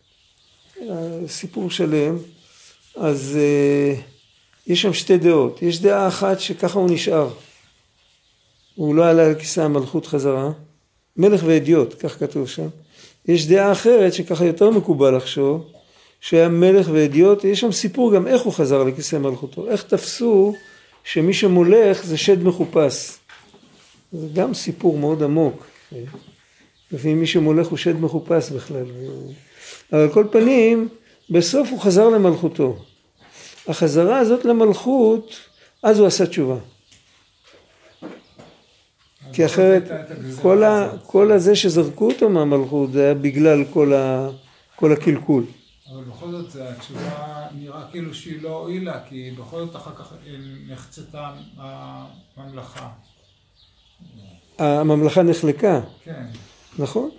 סיפור שלם. אז uh, יש שם שתי דעות. יש דעה אחת שככה הוא נשאר. הוא לא עלה לכיסא המלכות חזרה. מלך ואדיוט, כך כתוב שם. יש דעה אחרת שככה יותר מקובל לחשוב, שהיה מלך ואדיוט. יש שם סיפור גם איך הוא חזר לכיסא מלכותו. איך תפסו שמי שמולך זה שד מחופש. זה גם סיפור מאוד עמוק. לפעמים מי שמולך הוא שד מחופש בכלל. אבל כל פנים, בסוף הוא חזר למלכותו. החזרה הזאת למלכות, אז הוא עשה תשובה. כי אחרת, כל, ה, כל הזה שזרקו אותו מהמלכות, זה היה בגלל כל, ה, כל הקלקול. אבל בכל זאת, התשובה נראה כאילו שהיא לא הועילה, כי בכל זאת אחר כך נחצתה הממלכה. הממלכה נחלקה. כן. נכון?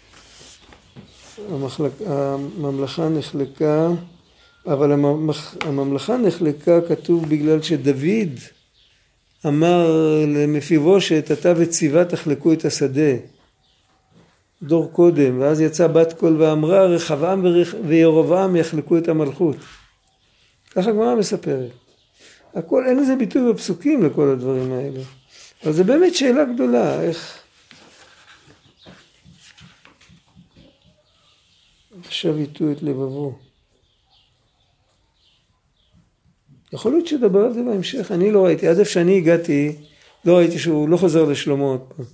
המחלק, הממלכה נחלקה, אבל הממלכה נחלקה כתוב בגלל שדוד אמר למפיבושת, אתה וציבה תחלקו את השדה, דור קודם, ואז יצא בת קול ואמרה, רחבעם וירבעם יחלקו את המלכות. ככה הגמרא מספרת. הכל, אין לזה ביטוי בפסוקים לכל הדברים האלה. אבל זה באמת שאלה גדולה, איך... עכשיו איתו את לבבו. יכול להיות שדבר על זה בהמשך, אני לא ראיתי, עד איפה שאני הגעתי, לא ראיתי שהוא לא חוזר לשלמה עוד פעם.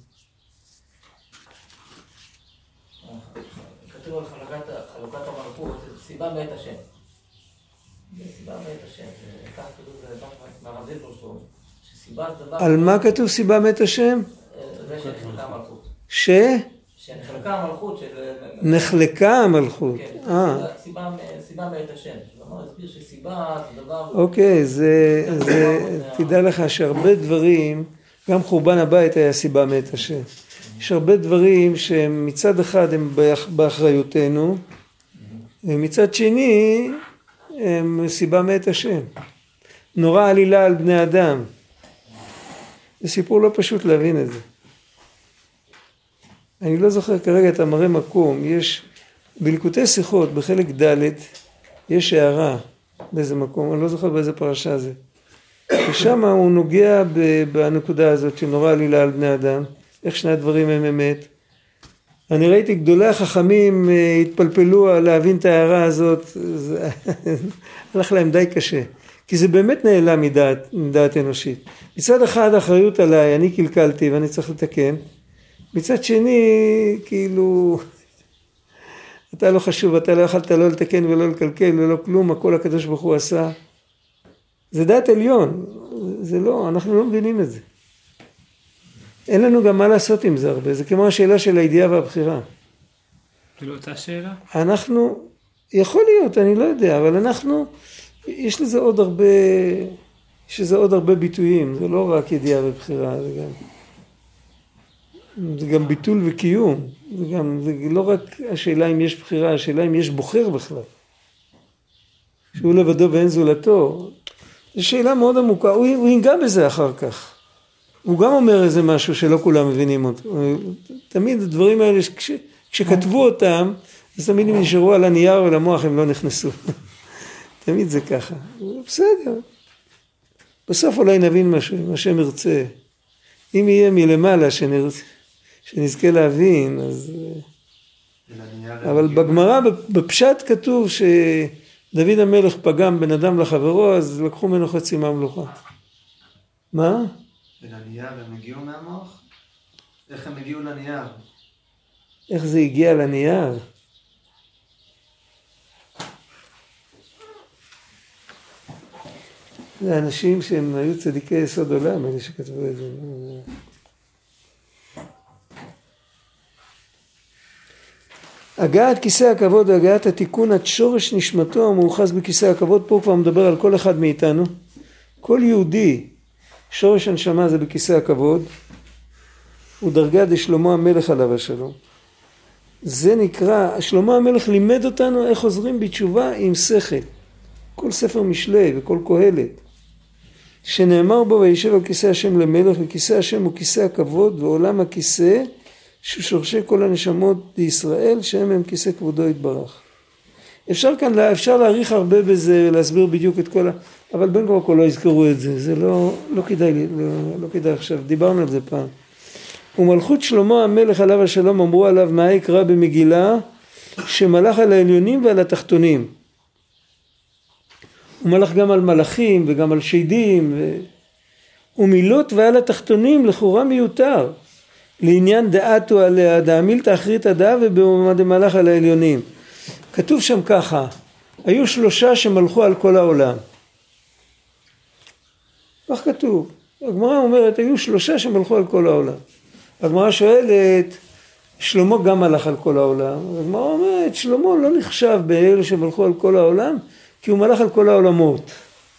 כתוב על חלוקת המלכות, סיבה מאת השם. סיבה מאת השם, כך כתוב מהרב זילברשטרום, שסיבה דבר... על מה כתוב סיבה מאת השם? זה שחלקה המלכות. ש? שנחלקה המלכות של... נחלקה המלכות. כן, סיבה, סיבה מאת השם. כלומר, הסביר שסיבה זה דבר... אוקיי, זה, זה, תדע לך שהרבה דברים, גם חורבן הבית היה סיבה מאת השם. יש הרבה דברים שמצד אחד הם באחריותנו, ומצד שני הם סיבה מאת השם. נורא עלילה על בני אדם. זה סיפור לא פשוט להבין את זה. אני לא זוכר כרגע את המראה מקום, יש בליקוטי שיחות בחלק ד' יש הערה באיזה מקום, אני לא זוכר באיזה פרשה זה. ושם הוא נוגע בנקודה הזאת שנורא עלילה על בני אדם, איך שני הדברים הם אמת. אני ראיתי גדולי החכמים התפלפלו על להבין את ההערה הזאת, זה הלך להם די קשה, כי זה באמת נעלם מדעת, מדעת אנושית. מצד אחד האחריות עליי, אני קלקלתי ואני צריך לתקן, מצד שני, כאילו, אתה לא חשוב, אתה לא יכולת לא לתקן ולא לקלקל ולא כלום, הכל הקדוש ברוך הוא עשה. זה דעת עליון, זה לא, אנחנו לא מבינים את זה. אין לנו גם מה לעשות עם זה הרבה, זה כמו השאלה של הידיעה והבחירה. זה לא אותה שאלה? אנחנו, יכול להיות, אני לא יודע, אבל אנחנו, יש לזה עוד הרבה, יש לזה עוד הרבה ביטויים, זה לא רק ידיעה ובחירה, זה גם... זה גם ביטול וקיום, זה גם, זה לא רק השאלה אם יש בחירה, השאלה אם יש בוחר בכלל. שהוא לבדו ואין זולתו. זו שאלה מאוד עמוקה, הוא, הוא ינגע בזה אחר כך. הוא גם אומר איזה משהו שלא כולם מבינים אותו. תמיד הדברים האלה, כש, כשכתבו אותם, אז תמיד הם נשארו על הנייר ולמוח הם לא נכנסו. תמיד זה ככה. בסדר. בסוף אולי נבין משהו, מה שהם ירצה. אם יהיה מלמעלה שנרצה. שנזכה להבין, אז... אבל בגמרא, בפשט כתוב שדוד המלך פגם בן אדם לחברו, אז לקחו ממנו חצי מהמלוכה. מה? ולנייר הם הגיעו מהמוח? איך הם הגיעו לנייר? איך זה הגיע לנייר? זה אנשים שהם היו צדיקי יסוד עולם, אלה שכתבו את זה. הגעת כיסא הכבוד והגעת התיקון עד שורש נשמתו המאוחז בכיסא הכבוד, פה כבר מדבר על כל אחד מאיתנו. כל יהודי, שורש הנשמה זה בכיסא הכבוד, הוא דרגה דשלמה המלך עליו השלום. זה נקרא, שלמה המלך לימד אותנו איך חוזרים בתשובה עם שכל. כל ספר משלי וכל קהלת. שנאמר בו וישב על כיסא השם למלך, וכיסא השם הוא כיסא הכבוד ועולם הכיסא, ששורשי כל הנשמות בישראל שהם הם כיסא כבודו יתברך. אפשר כאן, אפשר להעריך הרבה בזה ולהסביר בדיוק את כל ה... אבל בין כה וכה לא יזכרו את זה, זה לא, לא כדאי, לא, לא כדאי עכשיו, דיברנו על זה פעם. ומלכות שלמה המלך עליו השלום אמרו עליו מה יקרא במגילה, שמלך על העליונים ועל התחתונים. הוא מלך גם על מלאכים וגם על שדים, ו... ומילות ועל התחתונים לכאורה מיותר. לעניין דעתו עליה, דעמיל תאחרית הדעה ובמעמד מלך על העליונים. כתוב שם ככה, היו שלושה שמלכו על כל העולם. כך כתוב. הגמרא אומרת, היו שלושה שמלכו על כל העולם. הגמרא שואלת, שלמה גם מלך על כל העולם. הגמרא אומרת, שלמה לא נחשב באלה שמלכו על כל העולם, כי הוא מלך על כל העולמות.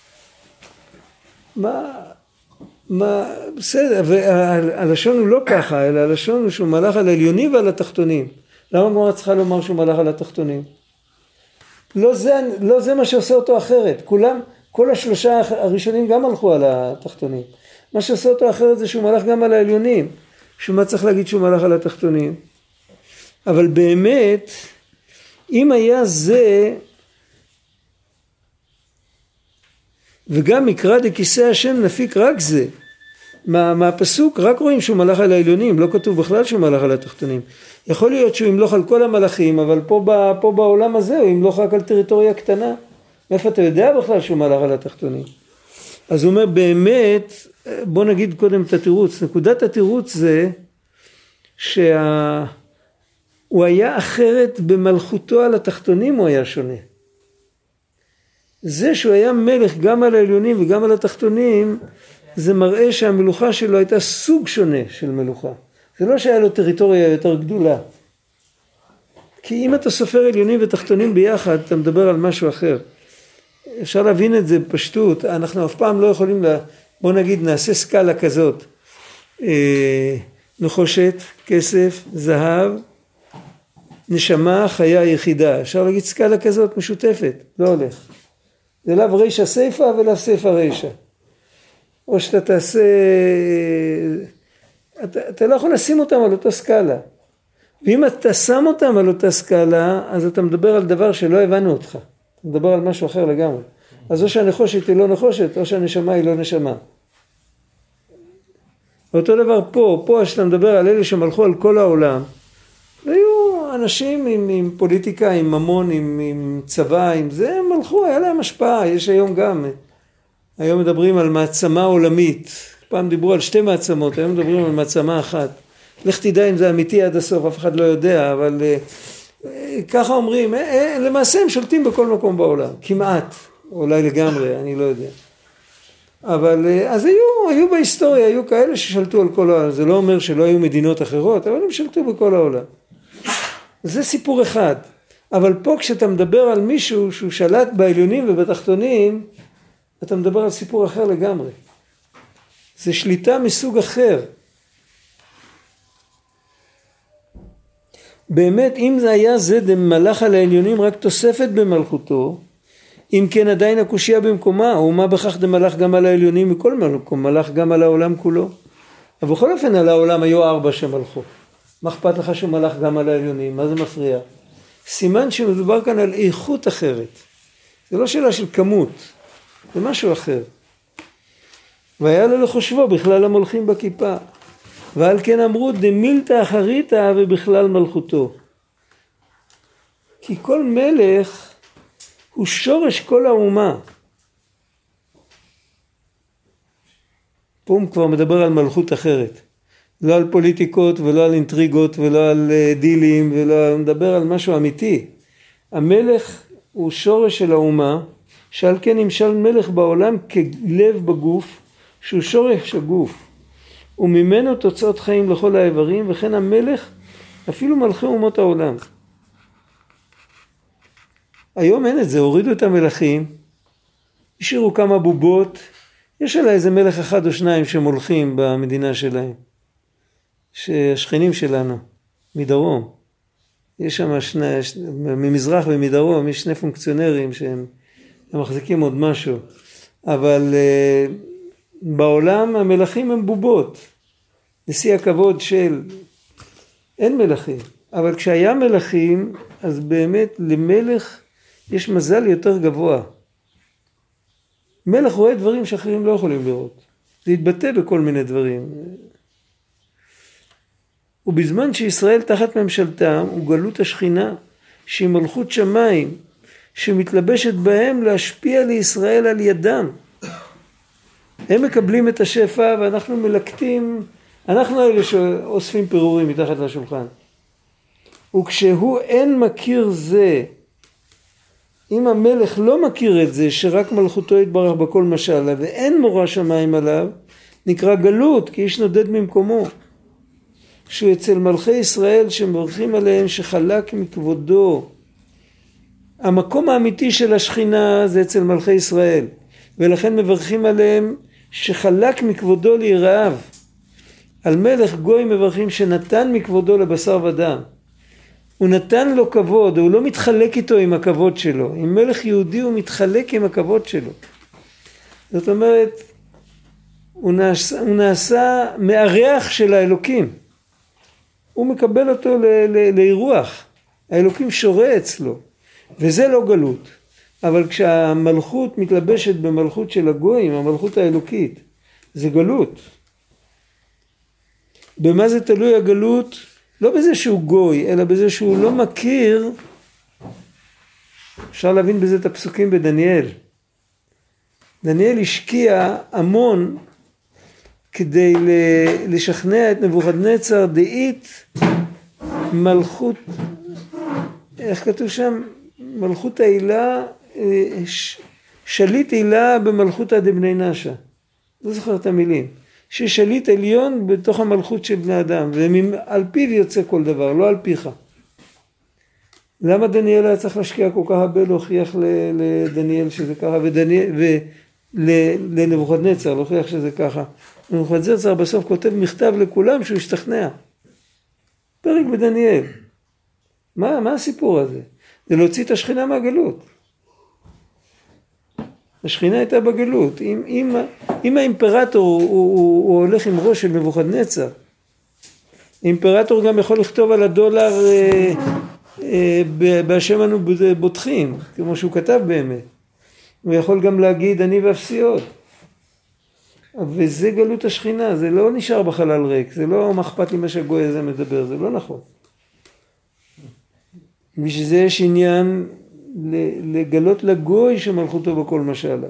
מה... מה, בסדר, והלשון הוא לא ככה, אלא הלשון הוא שהוא מלך על העליונים ועל התחתונים. למה הגמרא צריכה לומר שהוא מלך על התחתונים? לא זה, לא זה מה שעושה אותו אחרת. כולם, כל השלושה הראשונים גם הלכו על התחתונים. מה שעושה אותו אחרת זה שהוא מלך גם על העליונים. שמה צריך להגיד שהוא מלך על התחתונים? אבל באמת, אם היה זה, וגם מקרא דכיסא השם נפיק רק זה. מה, מהפסוק רק רואים שהוא מלך על העליונים, לא כתוב בכלל שהוא מלך על התחתונים. יכול להיות שהוא ימלוך על כל המלאכים, אבל פה, פה בעולם הזה הוא ימלוך רק על טריטוריה קטנה. מאיפה אתה יודע בכלל שהוא מלך על התחתונים? אז הוא אומר באמת, בוא נגיד קודם את התירוץ. נקודת התירוץ זה שהוא היה אחרת במלכותו על התחתונים, הוא היה שונה. זה שהוא היה מלך גם על העליונים וגם על התחתונים, זה מראה שהמלוכה שלו הייתה סוג שונה של מלוכה. זה לא שהיה לו טריטוריה יותר גדולה. כי אם אתה סופר עליונים ותחתונים ביחד, אתה מדבר על משהו אחר. אפשר להבין את זה בפשטות, אנחנו אף פעם לא יכולים, לה, בוא נגיד נעשה סקאלה כזאת, אה, נחושת, כסף, זהב, נשמה, חיה יחידה, אפשר להגיד סקאלה כזאת משותפת, לא הולך. זה לאו רישה סייפה ולאו סייפה רישה. או שאתה תעשה, אתה, אתה לא יכול לשים אותם על אותה סקאלה. ואם אתה שם אותם על אותה סקאלה, אז אתה מדבר על דבר שלא הבנו אותך. אתה מדבר על משהו אחר לגמרי. אז או שהנחושת היא לא נחושת, או שהנשמה היא לא נשמה. אותו דבר פה, פה שאתה מדבר על אלה שמלכו על כל העולם, היו אנשים עם, עם פוליטיקה, עם ממון, עם, עם צבא, עם זה, הם מלכו, היה להם השפעה, יש היום גם. היום מדברים על מעצמה עולמית. פעם דיברו על שתי מעצמות, היום מדברים על מעצמה אחת. לך תדע אם זה אמיתי עד הסוף, אף אחד לא יודע, אבל ככה אומרים, למעשה הם שולטים בכל מקום בעולם, כמעט, אולי לגמרי, אני לא יודע. אבל אז היו, היו בהיסטוריה, היו כאלה ששלטו על כל העולם, זה לא אומר שלא היו מדינות אחרות, אבל הם שלטו בכל העולם. זה סיפור אחד, אבל פה כשאתה מדבר על מישהו שהוא שלט בעליונים ובתחתונים, אתה מדבר על סיפור אחר לגמרי. זה שליטה מסוג אחר. באמת, אם זה היה זה דמלך על העליונים רק תוספת במלכותו, אם כן עדיין הקושיה במקומה, או מה בכך דמלך גם על העליונים מכל מקום, מלך גם על העולם כולו. אבל בכל אופן על העולם היו ארבע שמלכו. מה אכפת לך שמלך גם על העליונים? מה זה מפריע? סימן שמדובר כאן על איכות אחרת. זה לא שאלה של כמות, זה משהו אחר. והיה לו לחושבו בכלל המולכים בכיפה. ועל כן אמרו דמילתא אחריתא ובכלל מלכותו. כי כל מלך הוא שורש כל האומה. פה הוא כבר מדבר על מלכות אחרת. לא על פוליטיקות ולא על אינטריגות ולא על דילים, ולא, הוא מדבר על משהו אמיתי. המלך הוא שורש של האומה, שעל כן נמשל מלך בעולם כלב בגוף, שהוא שורש הגוף. וממנו תוצאות חיים לכל האיברים, וכן המלך אפילו מלכי אומות העולם. היום אין את זה, הורידו את המלכים, השאירו כמה בובות, יש עליי איזה מלך אחד או שניים שמולכים במדינה שלהם, שהשכנים שלנו, מדרום, יש שם שני, ממזרח ומדרום, יש שני פונקציונרים שהם מחזיקים עוד משהו, אבל בעולם המלכים הם בובות, נשיא הכבוד של, אין מלכים, אבל כשהיה מלכים, אז באמת למלך יש מזל יותר גבוה. מלך רואה דברים שאחרים לא יכולים לראות. זה יתבטא בכל מיני דברים. ובזמן שישראל תחת ממשלתם, הוא גלות השכינה, שהיא מלכות שמיים, שמתלבשת בהם להשפיע לישראל על ידם. הם מקבלים את השפע ואנחנו מלקטים, אנחנו האלה שאוספים פירורים מתחת לשולחן. וכשהוא אין מכיר זה, אם המלך לא מכיר את זה, שרק מלכותו יתברך בכל משלה, ואין מורא שמיים עליו, נקרא גלות, כי איש נודד ממקומו. שהוא אצל מלכי ישראל שמברכים עליהם שחלק מכבודו. המקום האמיתי של השכינה זה אצל מלכי ישראל, ולכן מברכים עליהם שחלק מכבודו ליראיו. על מלך גוי מברכים שנתן מכבודו לבשר ודם. הוא נתן לו כבוד, הוא לא מתחלק איתו עם הכבוד שלו. עם מלך יהודי הוא מתחלק עם הכבוד שלו. זאת אומרת, הוא נעשה, הוא נעשה מארח של האלוקים. הוא מקבל אותו ל, ל, לאירוח. האלוקים שורה אצלו. וזה לא גלות. אבל כשהמלכות מתלבשת במלכות של הגויים, המלכות האלוקית, זה גלות. במה זה תלוי הגלות? לא בזה שהוא גוי, אלא בזה שהוא לא מכיר. אפשר להבין בזה את הפסוקים בדניאל. דניאל השקיע המון כדי לשכנע את נבוכדנצר דאית מלכות, איך כתוב שם? מלכות העילה, שליט עילה במלכות עד בני נשה. לא זוכר את המילים. ששליט עליון בתוך המלכות של בני אדם, ועל פיו יוצא כל דבר, לא על פיך. למה דניאל היה צריך להשקיע כל כך הרבה להוכיח לדניאל שזה ככה, ולנבוכדנצר להוכיח שזה ככה? נבוכדנצר בסוף כותב מכתב לכולם שהוא השתכנע. פרק בדניאל. מה, מה הסיפור הזה? זה להוציא את השכינה מהגלות. השכינה הייתה בגלות. אם, אם, אם האימפרטור הוא, הוא, הוא הולך עם ראש של נבוכדנצר, האימפרטור גם יכול לכתוב על הדולר אה, אה, בהשם אנו בוטחים, כמו שהוא כתב באמת. הוא יכול גם להגיד אני ואפסיות. וזה גלות השכינה, זה לא נשאר בחלל ריק, זה לא מחפת לי מה שהגוי הזה מדבר, זה לא נכון. בשביל זה יש עניין לגלות לגוי שמלכותו בכל משלה.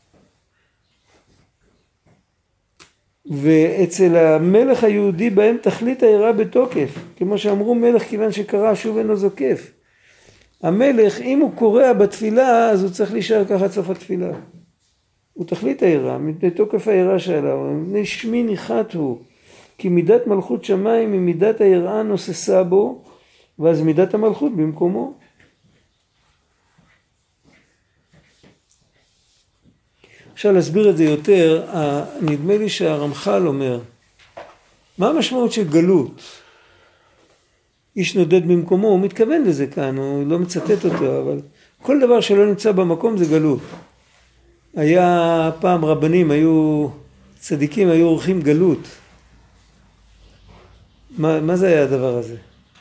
ואצל המלך היהודי בהם תכלית היראה בתוקף, כמו שאמרו מלך כיוון שקרא שוב אינו זוקף. המלך אם הוא קורא בתפילה אז הוא צריך להישאר ככה סוף התפילה. הוא תכלית היראה, מפני תוקף היראה שעליו, מפני שמי ניחת הוא, כי מידת מלכות שמיים היא מידת היראה נוססה בו, ואז מידת המלכות במקומו. עכשיו להסביר את זה יותר, נדמה לי שהרמח"ל אומר, מה המשמעות של גלות? איש נודד במקומו, הוא מתכוון לזה כאן, הוא לא מצטט אותו, אבל כל דבר שלא נמצא במקום זה גלות. היה פעם רבנים, היו צדיקים, היו עורכים גלות. מה, מה זה היה הדבר הזה?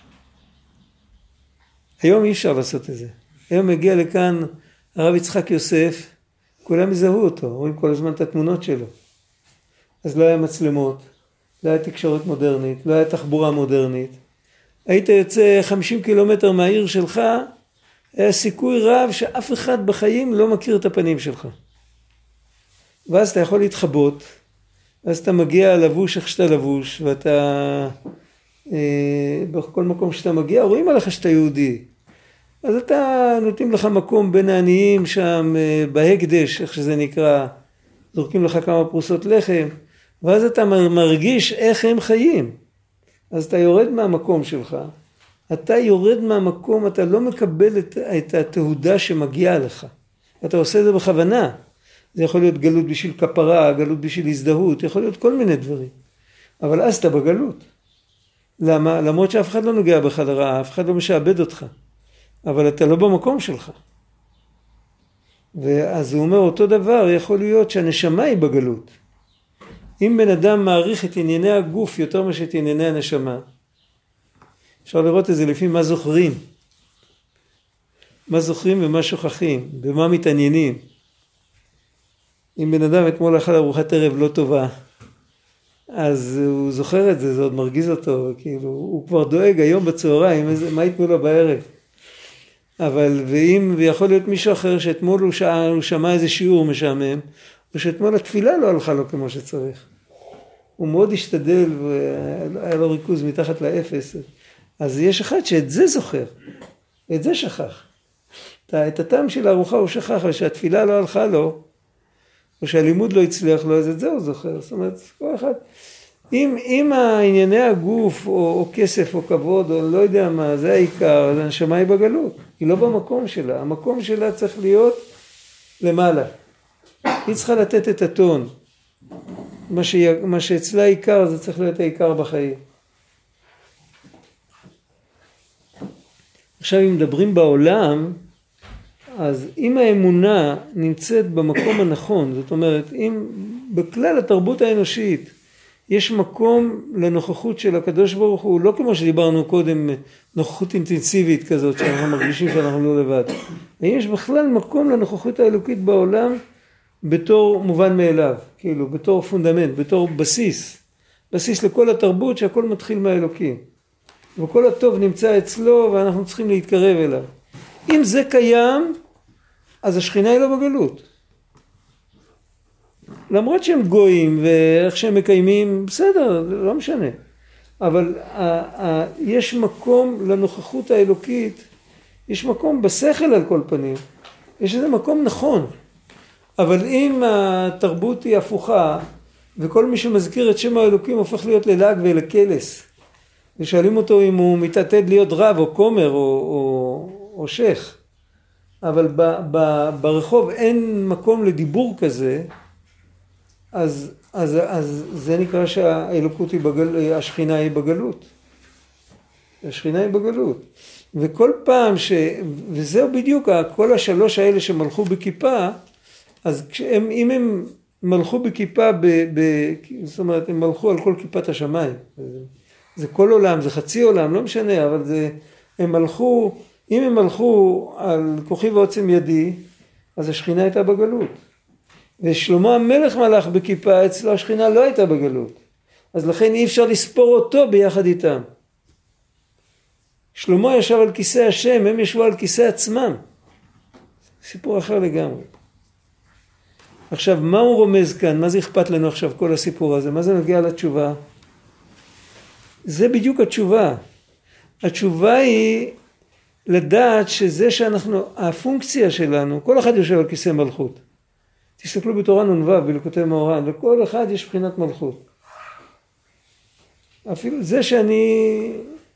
היום אי אפשר לעשות את זה. היום מגיע לכאן הרב יצחק יוסף, כולם יזהו אותו, רואים כל הזמן את התמונות שלו. אז לא היה מצלמות, לא היה תקשורת מודרנית, לא היה תחבורה מודרנית. היית יוצא חמישים קילומטר מהעיר שלך, היה סיכוי רב שאף אחד בחיים לא מכיר את הפנים שלך. ואז אתה יכול להתחבות, ואז אתה מגיע לבוש איך שאתה לבוש, ואתה, אה, בכל מקום שאתה מגיע, רואים עליך שאתה יהודי. אז אתה נותנים לך מקום בין העניים שם, אה, בהקדש, איך שזה נקרא, זורקים לך כמה פרוסות לחם, ואז אתה מרגיש איך הם חיים. אז אתה יורד מהמקום שלך, אתה יורד מהמקום, אתה לא מקבל את, את התהודה שמגיעה לך. אתה עושה את זה בכוונה. זה יכול להיות גלות בשביל כפרה, גלות בשביל הזדהות, יכול להיות כל מיני דברים. אבל אז אתה בגלות. למה? למרות שאף אחד לא נוגע בך לרעה, אף אחד לא משעבד אותך. אבל אתה לא במקום שלך. ואז הוא אומר, אותו דבר יכול להיות שהנשמה היא בגלות. אם בן אדם מעריך את ענייני הגוף יותר מאשר את ענייני הנשמה, אפשר לראות את זה לפי מה זוכרים. מה זוכרים ומה שוכחים, במה מתעניינים. אם בן אדם אתמול אכל ארוחת ערב לא טובה, אז הוא זוכר את זה, זה עוד מרגיז אותו, כאילו, הוא כבר דואג היום בצהריים, מה יתנו לו בערב? אבל, ואם, ויכול להיות מישהו אחר שאתמול הוא, שע, הוא שמע איזה שיעור משעמם, או שאתמול התפילה לא הלכה לו כמו שצריך. הוא מאוד השתדל, והיה לו ריכוז מתחת לאפס. אז יש אחד שאת זה זוכר, את זה שכח. את הטעם של הארוחה הוא שכח, ושהתפילה לא הלכה לו, או שהלימוד לא הצליח לו, אז את זה הוא זוכר. זאת אומרת, כל אחד, אם, אם הענייני הגוף, או, או כסף, או כבוד, או לא יודע מה, זה העיקר, אז הנשמה היא בגלות. היא לא במקום שלה. המקום שלה צריך להיות למעלה. היא צריכה לתת את הטון. מה, ש... מה שאצלה העיקר, זה צריך להיות העיקר בחיים. עכשיו, אם מדברים בעולם, אז אם האמונה נמצאת במקום הנכון, זאת אומרת, אם בכלל התרבות האנושית יש מקום לנוכחות של הקדוש ברוך הוא, לא כמו שדיברנו קודם, נוכחות אינטנסיבית כזאת, שאנחנו מרגישים שאנחנו לא לבד. האם יש בכלל מקום לנוכחות האלוקית בעולם בתור מובן מאליו, כאילו, בתור פונדמנט, בתור בסיס, בסיס לכל התרבות שהכל מתחיל מהאלוקים. וכל הטוב נמצא אצלו ואנחנו צריכים להתקרב אליו. אם זה קיים, אז השכינה היא לא בגלות. למרות שהם גויים ואיך שהם מקיימים, בסדר, לא משנה. אבל ה- ה- יש מקום לנוכחות האלוקית, יש מקום בשכל על כל פנים, יש איזה מקום נכון. אבל אם התרבות היא הפוכה, וכל מי שמזכיר את שם האלוקים הופך להיות ללעג ולקלס. ושואלים אותו אם הוא מתעתד להיות רב או כומר או, או, או שייך. אבל ב, ב, ברחוב אין מקום לדיבור כזה, אז, אז, אז זה נקרא שהאלוקות היא בגל, השכינה היא בגלות. השכינה היא בגלות. וכל פעם ש... וזהו בדיוק, כל השלוש האלה שמלכו בכיפה, אז כשהם, אם הם מלכו בכיפה, ב, ב, זאת אומרת, הם מלכו על כל כיפת השמיים. זה כל עולם, זה חצי עולם, לא משנה, אבל זה, הם מלכו, אם הם מלכו על כוחי ועוצם ידי, אז השכינה הייתה בגלות. ושלמה המלך מלך בכיפה, אצלו השכינה לא הייתה בגלות. אז לכן אי אפשר לספור אותו ביחד איתם. שלמה ישב על כיסא השם, הם ישבו על כיסא עצמם. סיפור אחר לגמרי. עכשיו, מה הוא רומז כאן? מה זה אכפת לנו עכשיו כל הסיפור הזה? מה זה נוגע לתשובה? זה בדיוק התשובה. התשובה היא לדעת שזה שאנחנו, הפונקציה שלנו, כל אחד יושב על כיסא מלכות. תסתכלו בתורה נ"ו, בליקוטי מאורן, לכל אחד יש בחינת מלכות. אפילו זה שאני...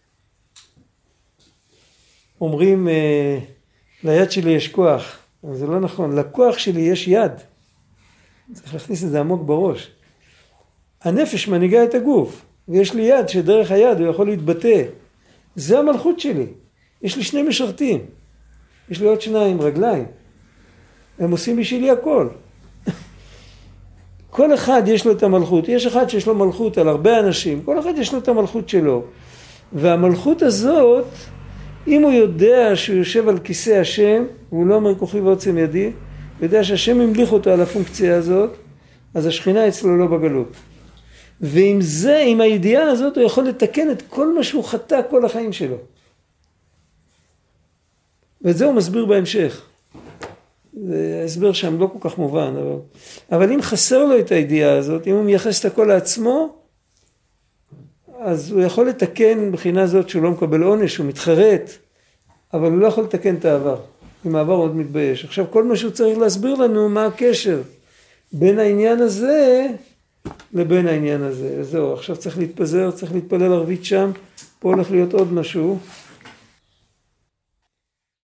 אומרים, ליד שלי יש כוח, אבל זה לא נכון, לכוח שלי יש יד. צריך להכניס את זה עמוק בראש. הנפש מנהיגה את הגוף, ויש לי יד שדרך היד הוא יכול להתבטא. זה המלכות שלי. יש לי שני משרתים. יש לי עוד שניים רגליים. הם עושים בשבילי הכל. כל אחד יש לו את המלכות. יש אחד שיש לו מלכות על הרבה אנשים. כל אחד יש לו את המלכות שלו. והמלכות הזאת, אם הוא יודע שהוא יושב על כיסא השם, והוא לא אומר כוחי ועוצם ידי, הוא יודע שהשם המליך אותו על הפונקציה הזאת, אז השכינה אצלו לא בגלות. ועם זה, עם הידיעה הזאת, הוא יכול לתקן את כל מה שהוא חטא כל החיים שלו. ואת זה הוא מסביר בהמשך. זה הסבר שם לא כל כך מובן, אבל, אבל אם חסר לו את הידיעה הזאת, אם הוא מייחס את הכל לעצמו, אז הוא יכול לתקן מבחינה זאת שהוא לא מקבל עונש, הוא מתחרט, אבל הוא לא יכול לתקן את העבר. אם העבר עוד מתבייש. עכשיו כל מה שהוא צריך להסביר לנו מה הקשר בין העניין הזה לבין העניין הזה. וזהו, עכשיו צריך להתפזר, צריך להתפלל ערבית שם, פה הולך להיות עוד משהו.